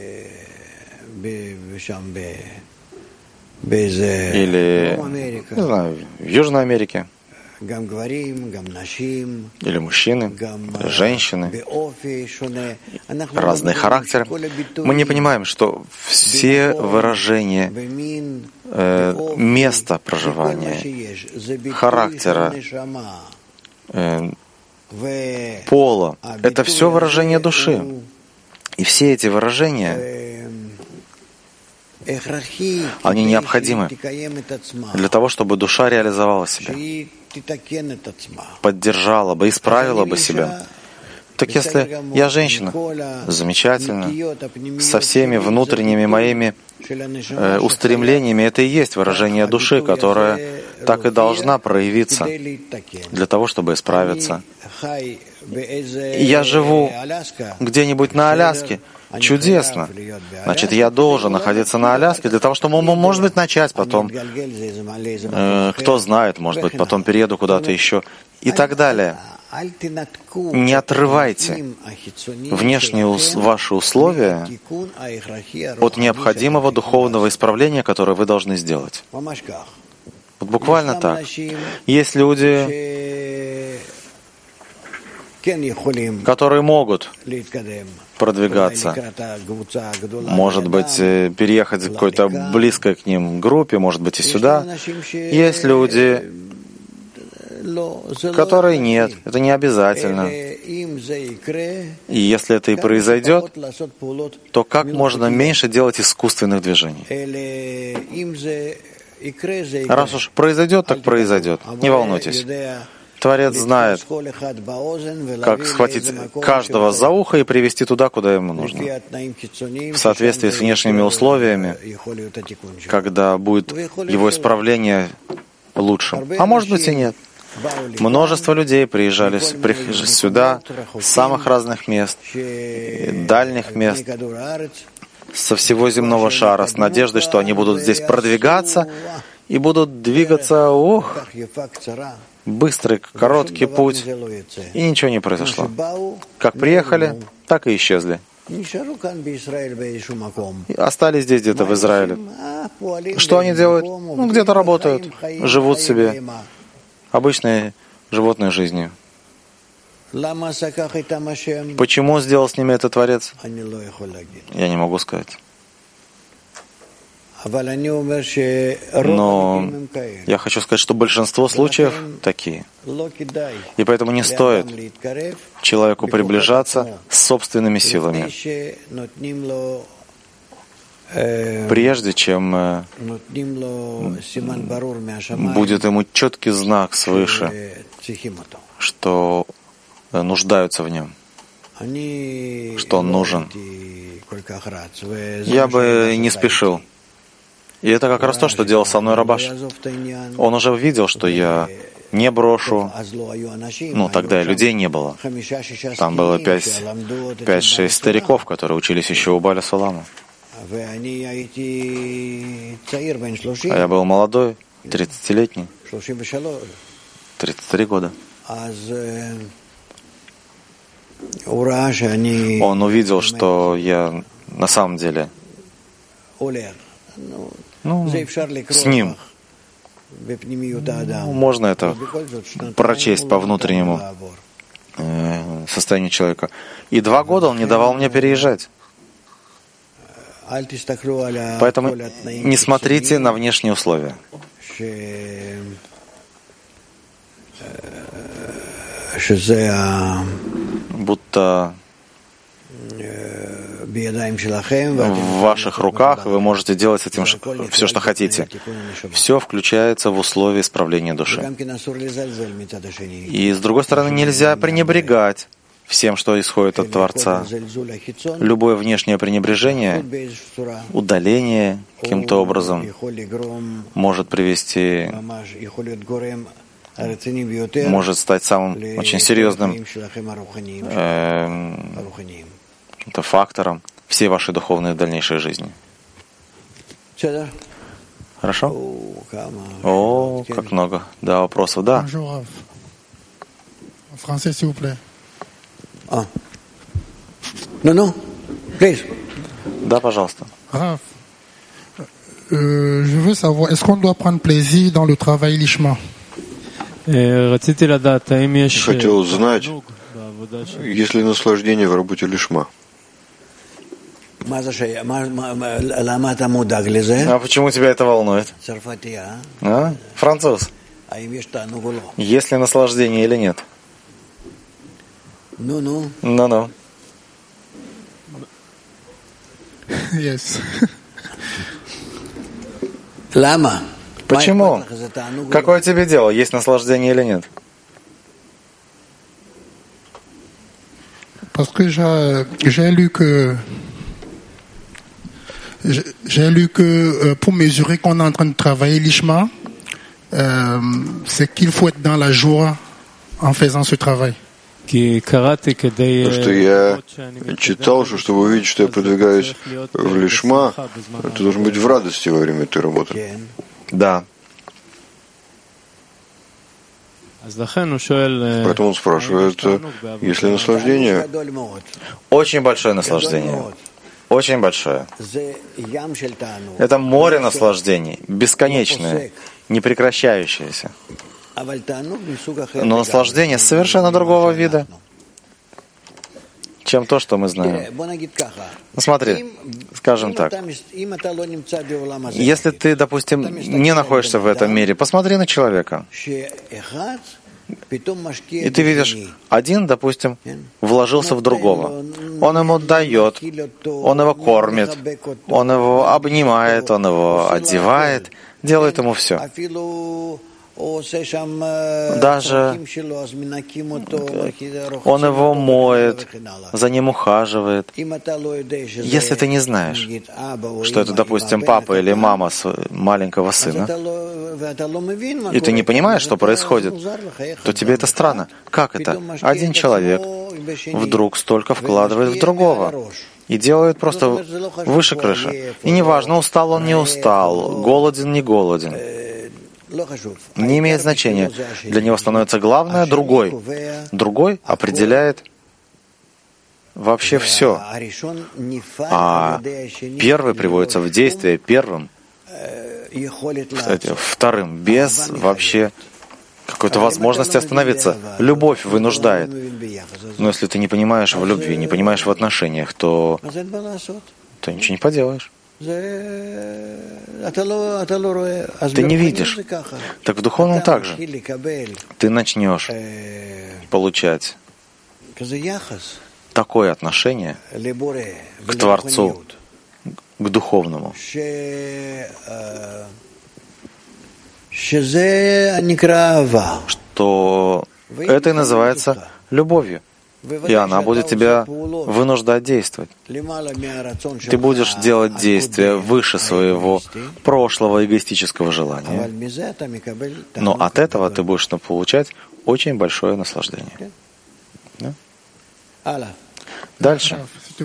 или, не знаю, в Южной Америке, или мужчины, или женщины, разные характеры. Мы не понимаем, что все выражения э, места проживания, характера, э, пола. Это все выражение души. И все эти выражения, они необходимы для того, чтобы душа реализовала себя, поддержала бы, исправила бы себя. Так если я женщина, замечательно, со всеми внутренними моими э, устремлениями, это и есть выражение души, которая так и должна проявиться для того, чтобы исправиться. Я живу где-нибудь на Аляске. Чудесно. Значит, я должен находиться на Аляске для того, чтобы, может быть, начать потом, э, кто знает, может быть, потом перееду куда-то еще и так далее. Не отрывайте внешние ваши условия от необходимого духовного исправления, которое вы должны сделать. Вот буквально так. Есть люди, которые могут продвигаться, может быть, переехать в какой-то близкой к ним группе, может быть, и сюда. Есть люди, которые нет, это не обязательно. И если это и произойдет, то как можно меньше делать искусственных движений? Раз уж произойдет, так произойдет. Не волнуйтесь. Творец знает, как схватить каждого за ухо и привести туда, куда ему нужно. В соответствии с внешними условиями, когда будет его исправление лучше. А может быть и нет. Множество людей приезжали сюда с самых разных мест, дальних мест, со всего земного шара, с надеждой, что они будут здесь продвигаться и будут двигаться, ух, быстрый, короткий путь, и ничего не произошло. Как приехали, так и исчезли. Остались здесь где-то в Израиле. Что они делают? Ну, где-то работают, живут себе обычной животной жизнью. Почему сделал с ними этот Творец? Я не могу сказать. Но я хочу сказать, что большинство случаев такие. И поэтому не стоит человеку приближаться с собственными силами, прежде чем будет ему четкий знак свыше, что нуждаются в нем, что он нужен. Я бы не спешил. И это как раз то, что делал со мной Рабаш. Он уже увидел, что я не брошу. Ну, тогда и людей не было. Там было пять-шесть стариков, которые учились еще у Баля Салама. А я был молодой, тридцатилетний, тридцать три года. Он увидел, что я на самом деле, ну, с ним. Ну, можно это прочесть по внутреннему э, состоянию человека. И два года он не давал мне переезжать. Поэтому не смотрите на внешние условия. Будто в ваших руках вы можете делать с этим все, что хотите. Все включается в условия исправления души. И с другой стороны, нельзя пренебрегать всем, что исходит от Творца. Любое внешнее пренебрежение, удаление каким-то образом может привести, может стать самым очень серьезным э, фактором всей вашей духовной дальнейшей жизни. Хорошо? О, как много. Да, вопросов. Да. Français, s'il vous plaît. Ah. Non, non. Please. Да, пожалуйста. Rav, euh, je veux savoir, est-ce qu'on doit prendre plaisir dans le travail lishma? Хотел узнать, есть ли наслаждение в работе лишма. А почему тебя это волнует? А? Француз. Есть ли наслаждение или нет? Ну-ну. Ну-ну. Yes. Лама. Почему? Какое тебе дело, есть наслаждение или нет? Parce que j'ai, j'ai lu que j'ai lu que euh, pour mesurer qu'on est en train de travailler l'ishma, euh, c'est qu'il faut être dans la joie en faisant ce travail. Потому что я читал, что чтобы увидеть, что я продвигаюсь в лишма, ты должен быть в радости во время этой работы. Да. Поэтому он спрашивает, есть ли наслаждение? Очень большое наслаждение. Очень большое. Это море наслаждений, бесконечное, непрекращающееся. Но наслаждение совершенно другого вида, чем то, что мы знаем. Ну, смотри, скажем так, если ты, допустим, не находишься в этом мире, посмотри на человека, и ты видишь, один, допустим, вложился в другого. Он ему дает, он его кормит, он его обнимает, он его одевает, делает ему все. Даже он его моет, за ним ухаживает. Если ты не знаешь, что это, допустим, папа или мама маленького сына, и ты не понимаешь, что происходит, то тебе это странно. Как это? Один человек вдруг столько вкладывает в другого и делает просто выше крыши. И неважно, устал он, не устал, голоден, не голоден. Не имеет значения. Для него становится главное другой. Другой определяет вообще все. А первый приводится в действие первым, кстати, вторым, без вообще какой-то возможности остановиться. Любовь вынуждает. Но если ты не понимаешь в любви, не понимаешь в отношениях, то ты ничего не поделаешь. Ты не видишь. Так в духовном также. Ты начнешь получать такое отношение к Творцу, к духовному, что это и называется любовью. И она будет тебя вынуждать действовать. Ты будешь делать действия выше своего прошлого эгоистического желания. Но от этого ты будешь получать очень большое наслаждение. Да? Дальше.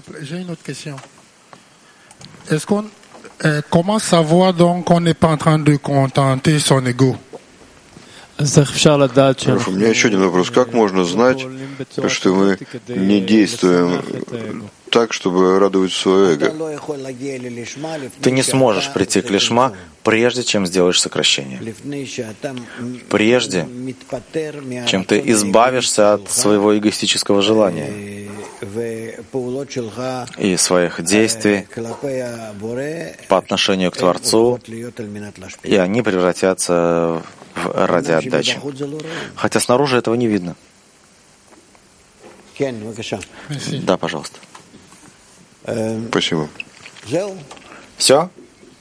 Comment savoir donc qu'on n'est pas en train de contenter son ego? Хорошо, у меня еще один вопрос. Как можно знать, что мы не действуем так, чтобы радовать свое эго? Ты не сможешь прийти к лишма, прежде чем сделаешь сокращение. Прежде, чем ты избавишься от своего эгоистического желания и своих действий по отношению к Творцу, и они превратятся в ради отдачи. Хотя снаружи этого не видно. Да, пожалуйста. Спасибо. Все?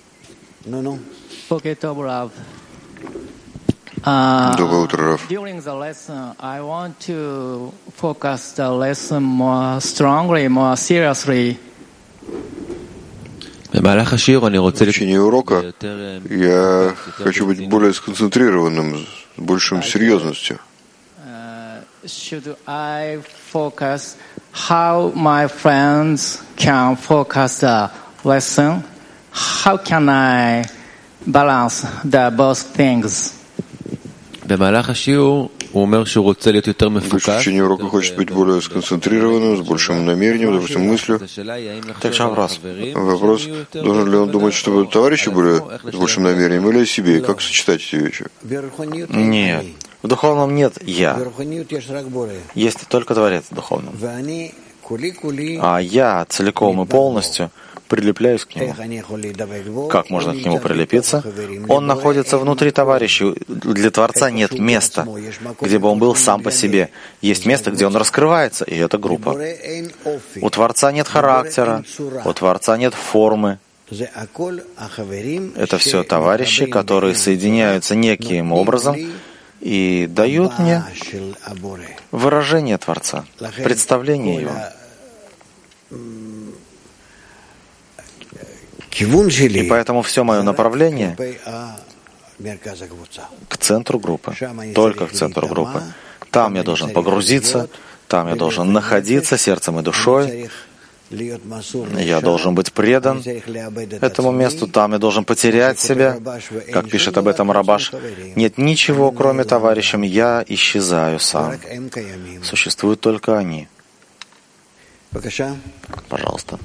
Доброе утро, Раф. During the lesson, I want to focus the lesson more strongly, more seriously. В течение урока я хочу быть более сконцентрированным, с большим серьезностью. Should I focus how my friends can focus the lesson? How can I balance the both things? В течение урока хочет быть более сконцентрированным, с большим намерением, с большим мыслью. Так же вопрос. Вопрос, должен ли он думать, чтобы товарищи были с большим намерением, или о себе? Как сочетать эти вещи? Нет. В духовном нет «я». Есть только Творец в духовном. а я целиком и полностью прилепляюсь к нему. Как можно к нему прилепиться? Он находится внутри товарищей. Для Творца нет места, где бы он был сам по себе. Есть место, где он раскрывается, и это группа. У Творца нет характера, у Творца нет формы. Это все товарищи, которые соединяются неким образом и дают мне выражение Творца, представление его. И поэтому все мое направление к центру группы, только к центру группы. Там я должен погрузиться, там я должен находиться сердцем и душой, я должен быть предан этому месту, там я должен потерять себя, как пишет об этом Рабаш. Нет ничего, кроме товарищем, я исчезаю сам. Существуют только они. Пожалуйста.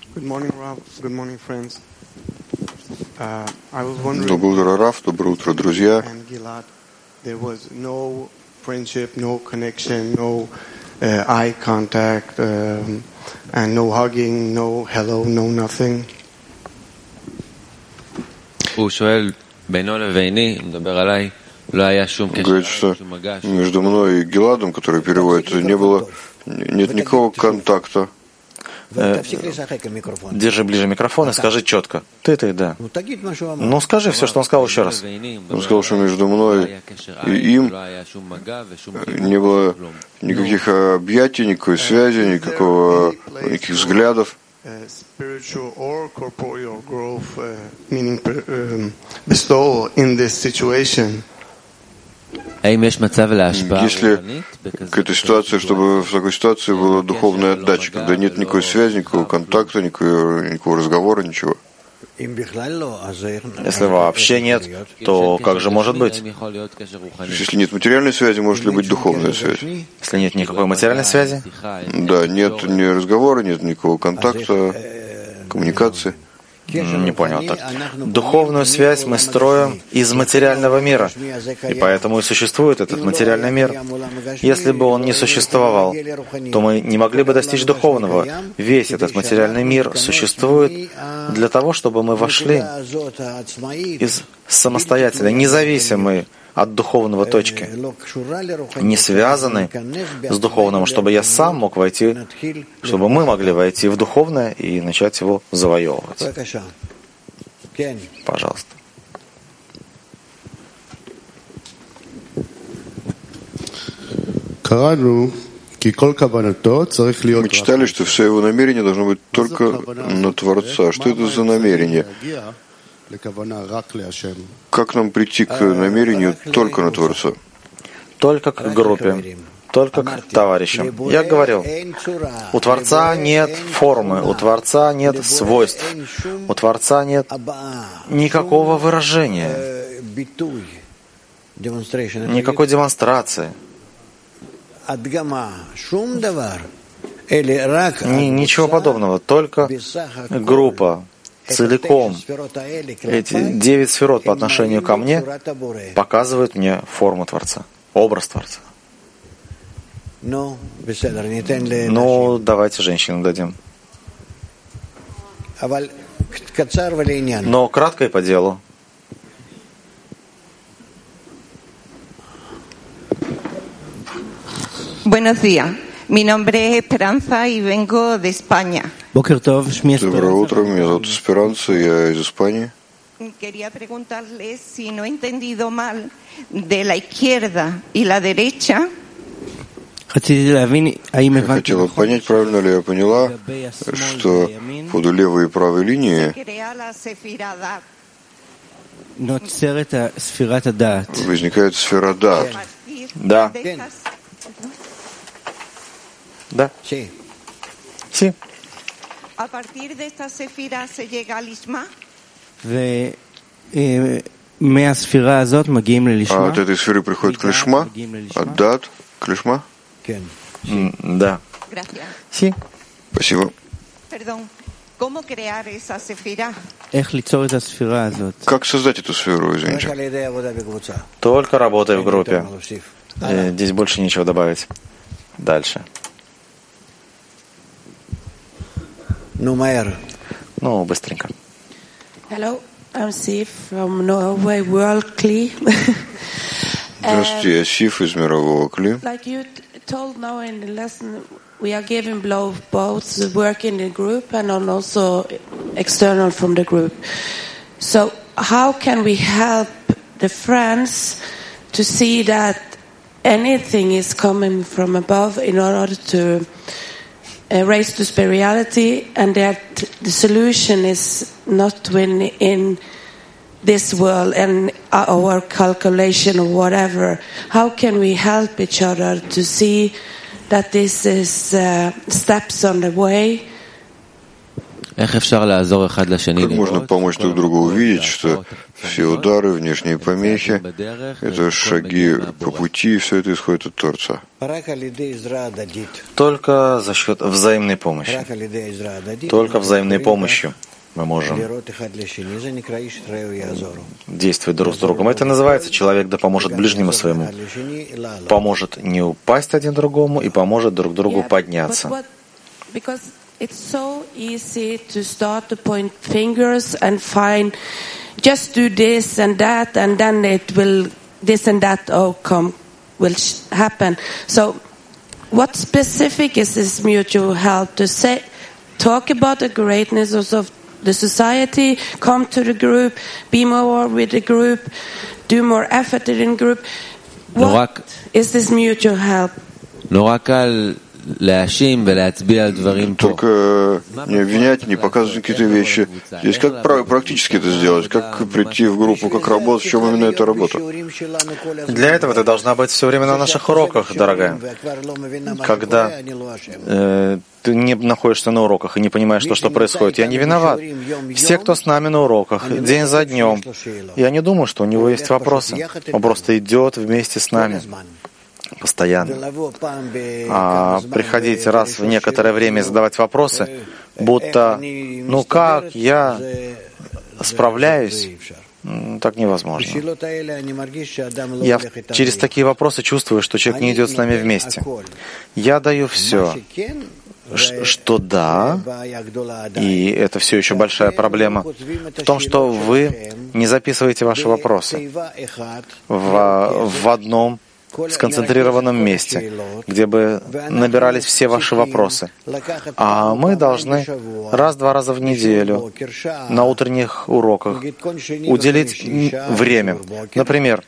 Доброе утро, Раф. Доброе утро, друзья. Eye contact um, and no hugging, no hello, no nothing. Он говорит, что между мной и Гиладом, который переводит, не было, нет никакого контакта. Э, держи ближе микрофон и скажи четко. Ты, ты, да. Ну, скажи все, что он сказал еще раз. Он сказал, что между мной и им не было никаких объятий, никакой связи, никакого, никаких взглядов. Есть ли какая-то ситуация, чтобы в такой ситуации была духовная отдача, когда нет никакой связи, никакого контакта, никакого, никакого разговора, ничего? Если вообще нет, то как же может быть? Если нет материальной связи, может ли быть духовная связь? Если нет никакой материальной связи? Да, нет ни разговора, нет никакого контакта, коммуникации. Не понял так. Духовную связь мы строим из материального мира, и поэтому и существует этот материальный мир. Если бы он не существовал, то мы не могли бы достичь духовного. Весь этот материальный мир существует для того, чтобы мы вошли из самостоятельной, независимой от духовного точки, не связаны с духовным, чтобы я сам мог войти, чтобы мы могли войти в духовное и начать его завоевывать. Пожалуйста. Мы читали, что все его намерение должно быть только на Творца. Что это за намерение? Как нам прийти к намерению только на Творца? Только к группе, только к товарищам. Я говорил, у Творца нет формы, у Творца нет свойств, у Творца нет никакого выражения, никакой демонстрации. Ничего подобного, только группа. Целиком эти девять сферот по отношению ко мне показывают мне форму Творца, образ Творца. Ну, давайте женщинам дадим. Но кратко и по делу. Buenos días. Mi nombre es Esperanza y vengo de España. Доброе утро, меня зовут Эсперанца, я из Испании. Quería preguntarle si no he entendido mal de la izquierda y la derecha. Я хотела понять, правильно ли я поняла, что под левой и правой линии возникает сфера дат. Да. Да. Sí. Sí. A partir de esta sefira se llega al Lishma. А от этой сферы приходит к Лишма? От дат к Лишма? Да. Sí. Спасибо. Perdón. ¿Cómo crear esa sefira? Как создать эту сферу, извините? Только работая в группе. Здесь больше нечего добавить. Дальше. Ну, быстренько. Hello, I'm Sif from Norway World Kli. Здравствуйте, я Сиф из мирового Кли. Like you told now in the lesson, we are giving both the work in the group and also external from the group. So how can we help the friends to see that anything is coming from above in order to uh, raise to spirituality, and that the solution is not when in this world and our calculation or whatever? How can we help each other to see that this is uh, steps on the way? Как можно помочь друг другу увидеть, что все удары, внешние помехи — это шаги по пути, и все это исходит от Творца? Только за счет взаимной помощи. Только взаимной помощью мы можем действовать друг с другом. Это называется «человек да поможет ближнему своему». Поможет не упасть один другому и поможет друг другу подняться. It's so easy to start to point fingers and find, just do this and that, and then it will, this and that outcome will happen. So, what specific is this mutual help to say? Talk about the greatness of the society, come to the group, be more with the group, do more effort in the group. What is this mutual help? Только не обвинять, не показывать какие-то вещи. Здесь как практически это сделать? Как прийти в группу, как работать? В чем именно эта работа? Для этого ты должна быть все время на наших уроках, дорогая. Когда э, ты не находишься на уроках и не понимаешь, что, что происходит, я не виноват. Все, кто с нами на уроках, день за днем, я не думаю, что у него есть вопросы. Он просто идет вместе с нами. Постоянно. А приходить раз в некоторое время и задавать вопросы, будто, ну как я справляюсь, так невозможно. Я через такие вопросы чувствую, что человек не идет с нами вместе. Я даю все, что да, и это все еще большая проблема в том, что вы не записываете ваши вопросы в, в одном сконцентрированном месте, где бы набирались все ваши вопросы. А мы должны раз-два раза в неделю на утренних уроках уделить время. Например,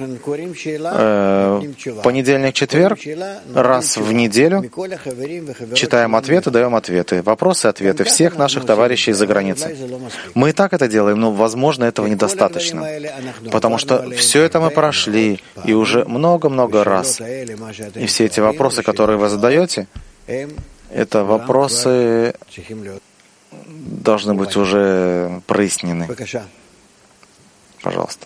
э, понедельник-четверг, раз в неделю читаем ответы, даем ответы, вопросы-ответы всех наших товарищей за границей. Мы и так это делаем, но, возможно, этого недостаточно, потому что все это мы прошли, и уже много много раз. И все эти вопросы, которые вы задаете, это вопросы должны быть уже прояснены. Пожалуйста.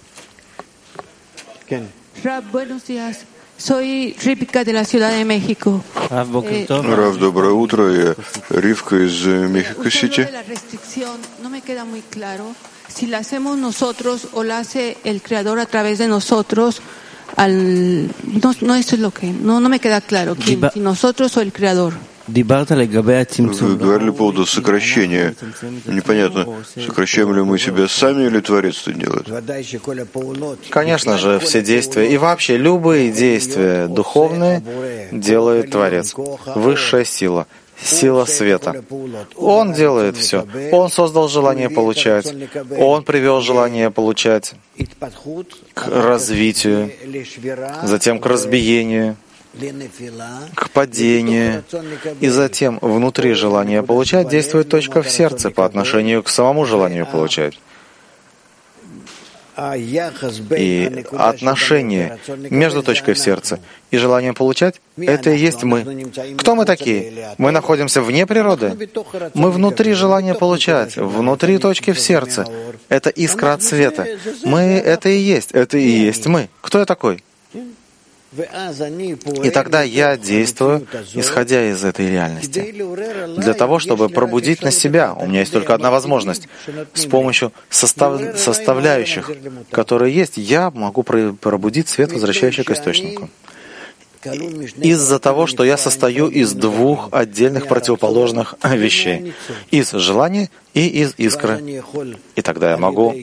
Soy Rivka de la Ciudad de México. Рав, доброе утро. Я Ривка из Мехико-Сити. No me queda muy claro si la hacemos nosotros o la hace el Creador a través de nosotros. Al, no, no eso es lo que no, no me queda claro quién, si nosotros o el Creador. Вы говорили по поводу сокращения. Непонятно, сокращаем ли мы себя сами или Творец это делает? Конечно же, все действия и вообще любые действия духовные делает Творец. Высшая сила. Сила света. Он делает все. Он создал желание получать. Он привел желание получать к развитию, затем к разбиению, к падению, и затем внутри желания получать действует точка в сердце по отношению к самому желанию получать. И отношение между точкой в сердце и желанием получать — это и есть мы. Кто мы такие? Мы находимся вне природы. Мы внутри желания получать, внутри точки в сердце. Это искра от света. Мы — это и есть, это и есть мы. Кто я такой? И тогда я действую, исходя из этой реальности, для того, чтобы пробудить на себя. У меня есть только одна возможность. С помощью состав... составляющих, которые есть, я могу пробудить свет, возвращающий к источнику. из-за того, что я состою из двух отдельных противоположных вещей. Из желания и из искры. И тогда я могу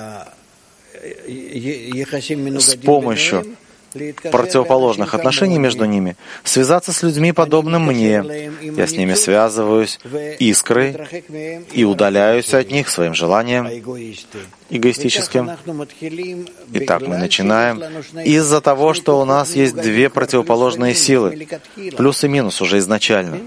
с помощью противоположных отношений между ними связаться с людьми, подобным мне. Я с ними связываюсь искрой и удаляюсь от них своим желанием эгоистическим. Итак, мы начинаем из-за того, что у нас есть две противоположные силы, плюс и минус уже изначально.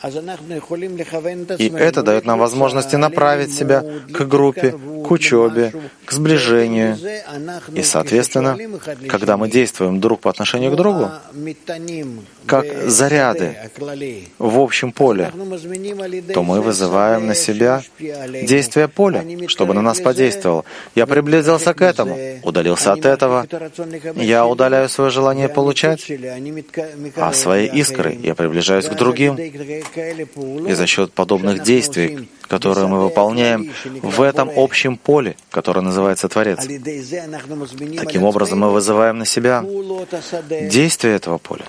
И это дает нам возможности направить себя к группе, к учебе, к сближению. И, соответственно, когда мы действуем друг по отношению к другу, как заряды в общем поле, то мы вызываем на себя действие поля, чтобы на нас подействовало. Я приблизился к этому, удалился от этого. Я удаляю свое желание получать, а своей искрой я приближаюсь к другим. И за счет подобных действий, которые мы выполняем в этом общем поле, которое называется Творец, таким образом мы вызываем на себя действие этого поля.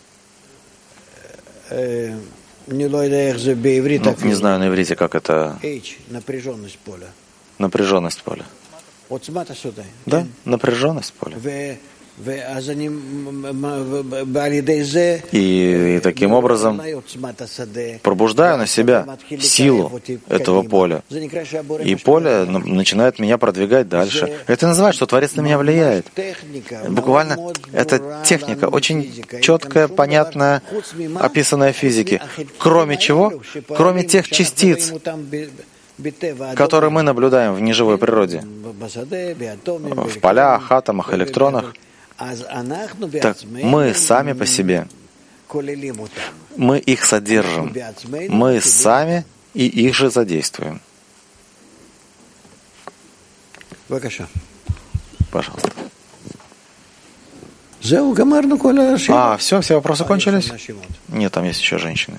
Ну, не знаю на иврите, как это... Напряженность поля. Да, напряженность поля. И таким образом пробуждаю на себя силу этого поля. И поле начинает меня продвигать дальше. Это называется, что Творец на меня влияет. Буквально это техника, очень четкая, понятная, описанная в физике. Кроме чего? Кроме тех частиц, которые мы наблюдаем в неживой природе, в полях, атомах, электронах. Так мы сами по себе, мы их содержим, мы сами и их же задействуем. Пожалуйста. А, все, все вопросы кончились? Нет, там есть еще женщины.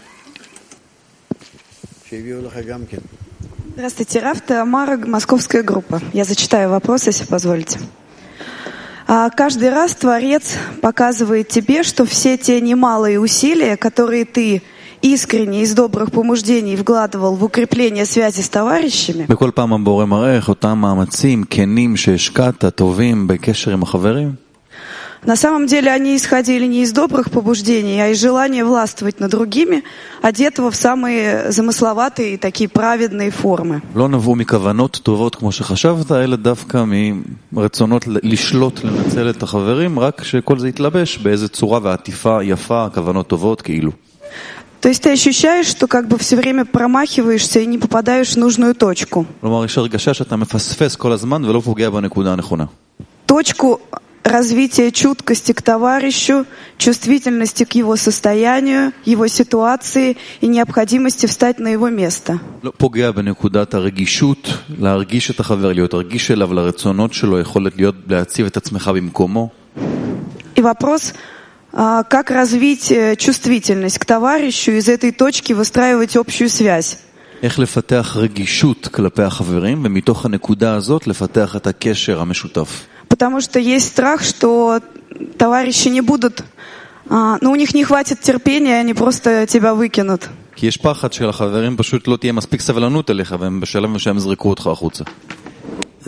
Здравствуйте, Рав, Тамара, московская группа. Я зачитаю вопрос, если позволите. Каждый раз Творец показывает тебе, что все те немалые усилия, которые ты искренне из добрых побуждений вкладывал в укрепление связи с товарищами, на самом деле они исходили не из добрых побуждений, а из желания властвовать над другими, одетого в самые замысловатые и такие праведные формы. То есть ты ощущаешь, что как бы все время промахиваешься и не попадаешь в нужную точку. Точку развития чуткости к товарищу, чувствительности к его состоянию, его ситуации и необходимости встать на его место. И вопрос, как развить чувствительность к товарищу, из этой точки выстраивать общую связь. איך לפתח רגישות כלפי החברים, ומתוך הנקודה הזאת לפתח את הקשר המשותף. Потому что есть страх, что товарищи не будут, а, ну у них не хватит терпения, они просто тебя выкинут. כי יש פחד של החברים, פשוט לא תהיה מספיק סבלנות אליך, והם בשלב מסוים יזרקו אותך החוצה. То,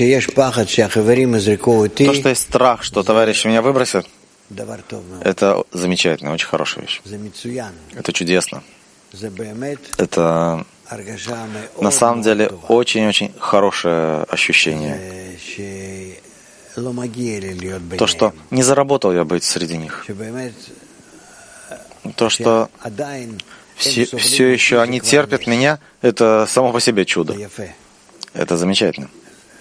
что есть страх, что товарищи меня выбросят, это замечательно, очень хорошая вещь. Это чудесно. Это на самом деле очень-очень хорошее ощущение. То, что не заработал я быть среди них. То, что все, все еще они терпят меня, это само по себе чудо. Это замечательно.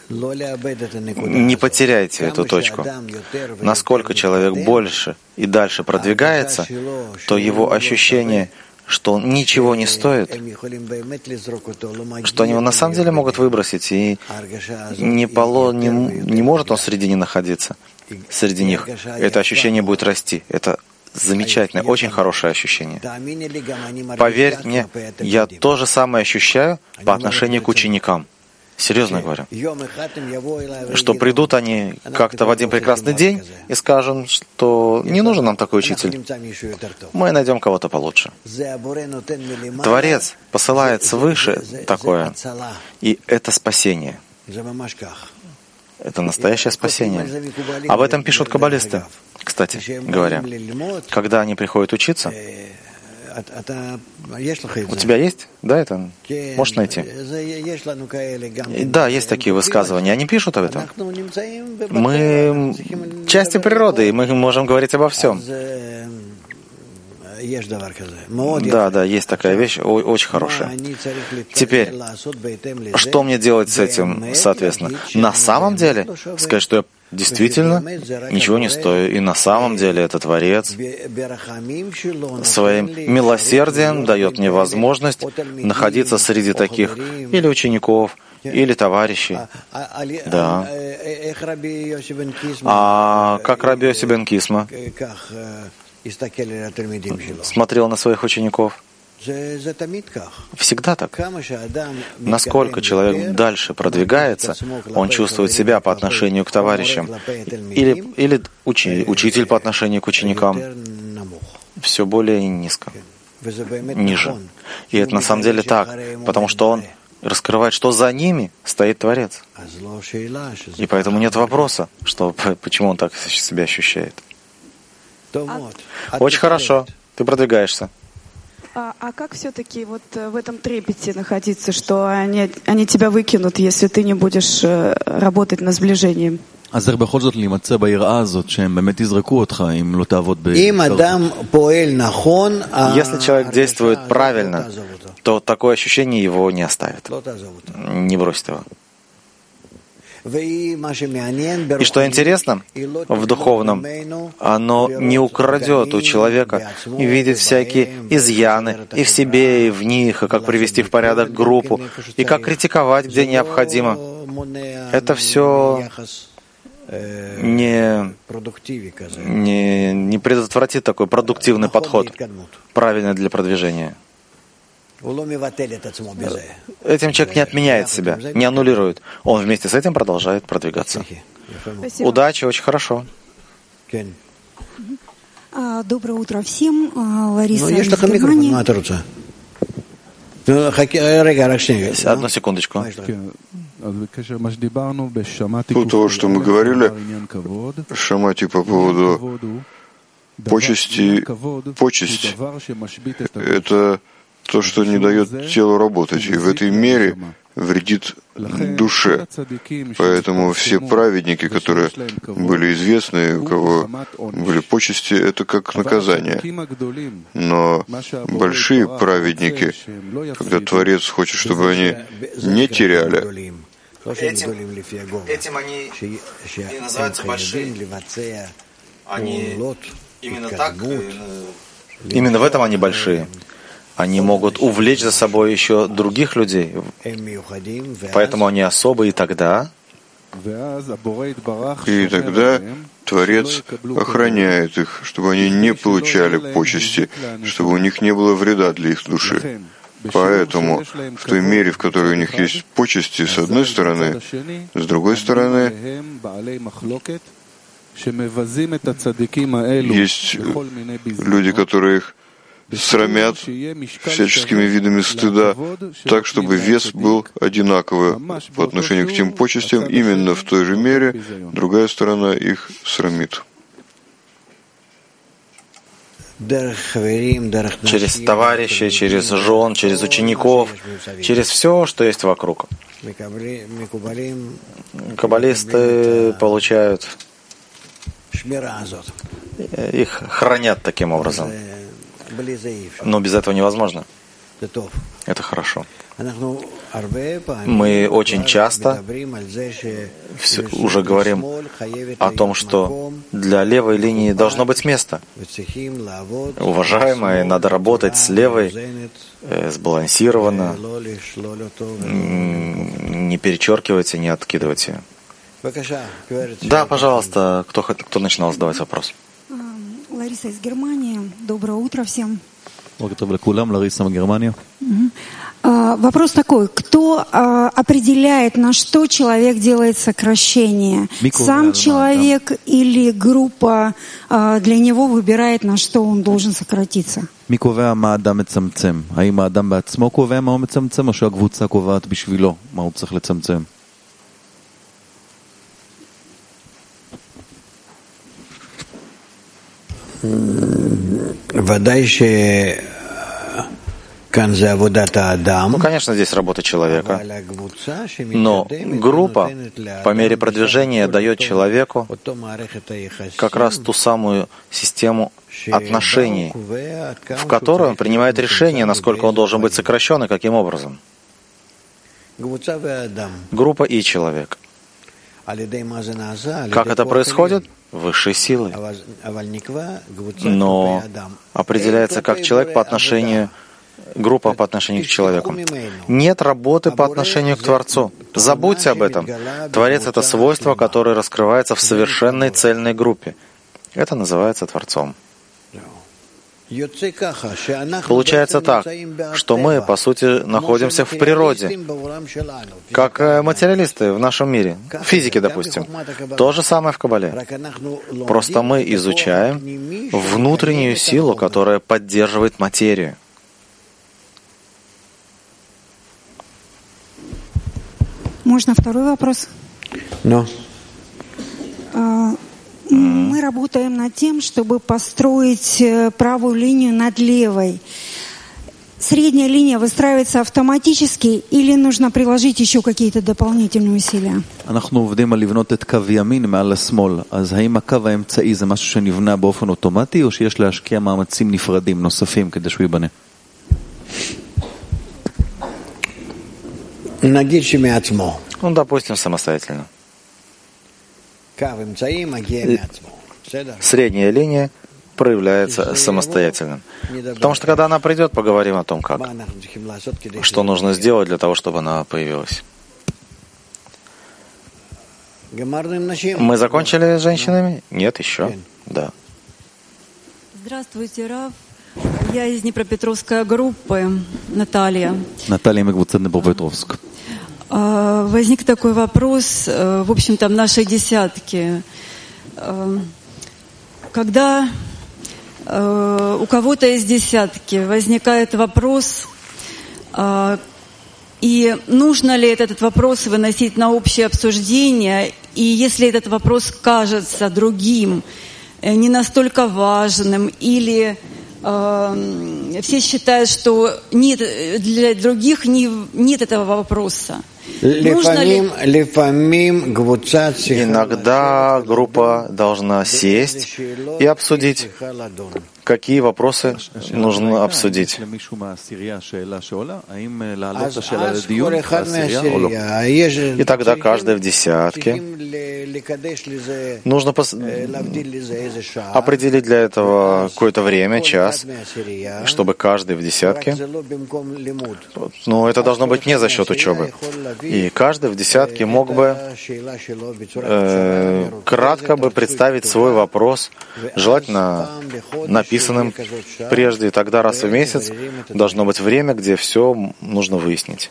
Не потеряйте эту точку. Насколько человек больше и дальше продвигается, то его ощущение, что он ничего не стоит, что они его на самом деле могут выбросить, и не, поло, не, не может он среди них находиться, среди них. Это ощущение будет расти. Это замечательное, очень хорошее ощущение. Поверьте мне, я то же самое ощущаю по отношению к ученикам. Серьезно говорю, что придут они как-то в один прекрасный день и скажут, что не нужен нам такой учитель, мы найдем кого-то получше. Творец посылает свыше такое, и это спасение. Это настоящее спасение. Об этом пишут каббалисты, кстати говоря. Когда они приходят учиться, у тебя есть? Да, это? Можешь найти? Да, есть такие высказывания. Они пишут об этом. Мы части природы, и мы можем говорить обо всем. Да, да, есть такая вещь, очень хорошая. Теперь, что мне делать с этим, соответственно? На самом деле, сказать, что я действительно ничего не стою, и на самом деле этот Творец своим милосердием дает мне возможность находиться среди таких или учеников, или товарищей. Да. А как Раби Йоси бен Кисма смотрел на своих учеников? Всегда так. Насколько человек дальше продвигается, он чувствует себя по отношению к товарищам, или, или учи, учитель по отношению к ученикам, все более низко, ниже. И это на самом деле так, потому что он раскрывает, что за ними стоит Творец. И поэтому нет вопроса, что, почему он так себя ощущает. Очень хорошо, ты продвигаешься. А, а как все-таки вот в этом трепете находиться, что они, они тебя выкинут, если ты не будешь работать над сближением? Если человек действует правильно, то такое ощущение его не оставит, не бросит его. И что интересно, в духовном, оно не украдет у человека и видит всякие изъяны и в себе, и в них, и как привести в порядок группу, и как критиковать, где необходимо. Это все не, не, не предотвратит такой продуктивный подход, правильный для продвижения. Этим человек не отменяет себя, не аннулирует. Он вместе с этим продолжает продвигаться. Спасибо. Удачи, очень хорошо. Доброе утро всем. Лариса из Германии. Одну секундочку. По того, что мы говорили, Шамати, по поводу почести, почесть — это то, что не дает телу работать, и в этой мере вредит душе. Поэтому все праведники, которые были известны, у кого были почести, это как наказание. Но большие праведники, когда Творец хочет, чтобы они не теряли, этим, этим они и называются большие. Они именно так, именно в этом они большие. Они могут увлечь за собой еще других людей. Поэтому они особые, и тогда... И тогда Творец охраняет их, чтобы они не получали почести, чтобы у них не было вреда для их души. Поэтому в той мере, в которой у них есть почести, с одной стороны, с другой стороны, есть люди, которые их срамят всяческими видами стыда, так, чтобы вес был одинаковый по отношению к тем почестям, именно в той же мере другая сторона их срамит. Через товарищей, через жен, через учеников, через все, что есть вокруг. Каббалисты получают, их хранят таким образом. Но без этого невозможно. Это хорошо. Мы очень часто уже говорим о том, что для левой линии должно быть место. Уважаемые, надо работать с левой, э, сбалансированно, не перечеркивать и не откидывать ее. Да, пожалуйста, кто, кто начинал задавать вопрос? Лариса из Германии. Доброе утро всем. Лариса из Германии. Вопрос такой, кто а, определяет, на что человек делает сокращение? Сам человек или группа а, для него выбирает, на что он должен сократиться? מי קובע מה האדם מצמצם? האם האדם בעצמו קובע מה הוא מצמצם, או שהקבוצה קובעת בשבילו מה הוא צריך לצמצם? ודאי ש... Ну, конечно, здесь работа человека. Но группа по мере продвижения дает человеку как раз ту самую систему отношений, в которой он принимает решение, насколько он должен быть сокращен и каким образом. Группа и человек. Как это происходит? Высшей силой. Но определяется как человек по отношению группа по отношению к человеку. Нет работы по отношению к Творцу. Забудьте об этом. Творец — это свойство, которое раскрывается в совершенной цельной группе. Это называется Творцом. Получается так, что мы, по сути, находимся в природе, как материалисты в нашем мире, в физике, допустим. То же самое в Кабале. Просто мы изучаем внутреннюю силу, которая поддерживает материю. Можно второй вопрос? No. Мы работаем над тем, чтобы построить правую линию над левой. Средняя линия выстраивается автоматически или нужно приложить еще какие-то дополнительные усилия? אנחנו עובדים על לבנות את קו ימין מעל השמאל. אז האם הקו האמצעי זה משהו שנבנה באופן אוטומטי, או שיש להשקיע מאמצים נפרדים נוספים כדי שהוא ייבנה? Ну, допустим, самостоятельно. Средняя линия проявляется самостоятельно. Потому что когда она придет, поговорим о том, как. Что нужно сделать для того, чтобы она появилась. Мы закончили с женщинами? Нет, еще. Да. Здравствуйте, Рав. Я из Днепропетровской группы, Наталья. Наталья, мы в Днепропетровск. Возник такой вопрос, в общем-то, в нашей десятке. Когда у кого-то из десятки возникает вопрос, и нужно ли этот вопрос выносить на общее обсуждение, и если этот вопрос кажется другим не настолько важным, или все считают, что нет, для других не, нет этого вопроса. Иногда группа должна сесть и обсудить, какие вопросы нужно обсудить. И тогда каждый в десятке нужно пос... определить для этого какое-то время, час, чтобы каждый в десятке... Но это должно быть не за счет учебы. И каждый в десятке мог бы э, кратко бы представить свой вопрос, желательно написанным прежде. Тогда раз в месяц должно быть время, где все нужно выяснить.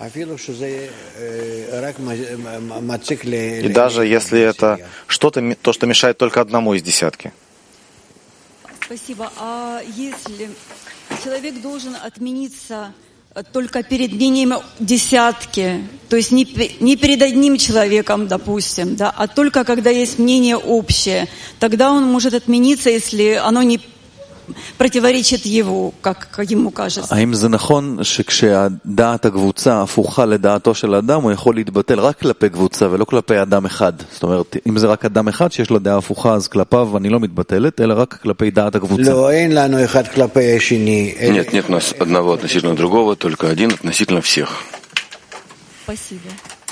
И даже если это что-то, то, что мешает только одному из десятки. Спасибо. А если человек должен отмениться только перед мнением десятки, то есть не, не перед одним человеком, допустим, да, а только когда есть мнение общее, тогда он может отмениться, если оно не противоречит его, как, как ему кажется. האם זה נכון שכשדעת הקבוצה הפוכה לדעתו של אדם, הוא יכול להתבטל רק כלפי קבוצה ולא כלפי אדם אחד? זאת אומרת, אם זה רק אדם אחד שיש לו דעה הפוכה, אז כלפיו אני לא מתבטלת, אלא רק כלפי דעת הקבוצה. לא, אין לנו אחד כלפי השני. Нет, нет у нас одного относительно другого, только один относительно всех. Спасибо.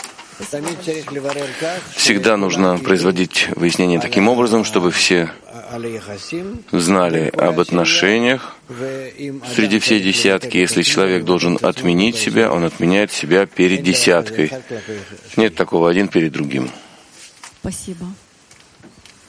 Всегда нужно производить выяснение таким образом, чтобы все знали об отношениях среди всей десятки. Если человек должен отменить себя, он отменяет себя перед десяткой. Нет такого один перед другим. Спасибо.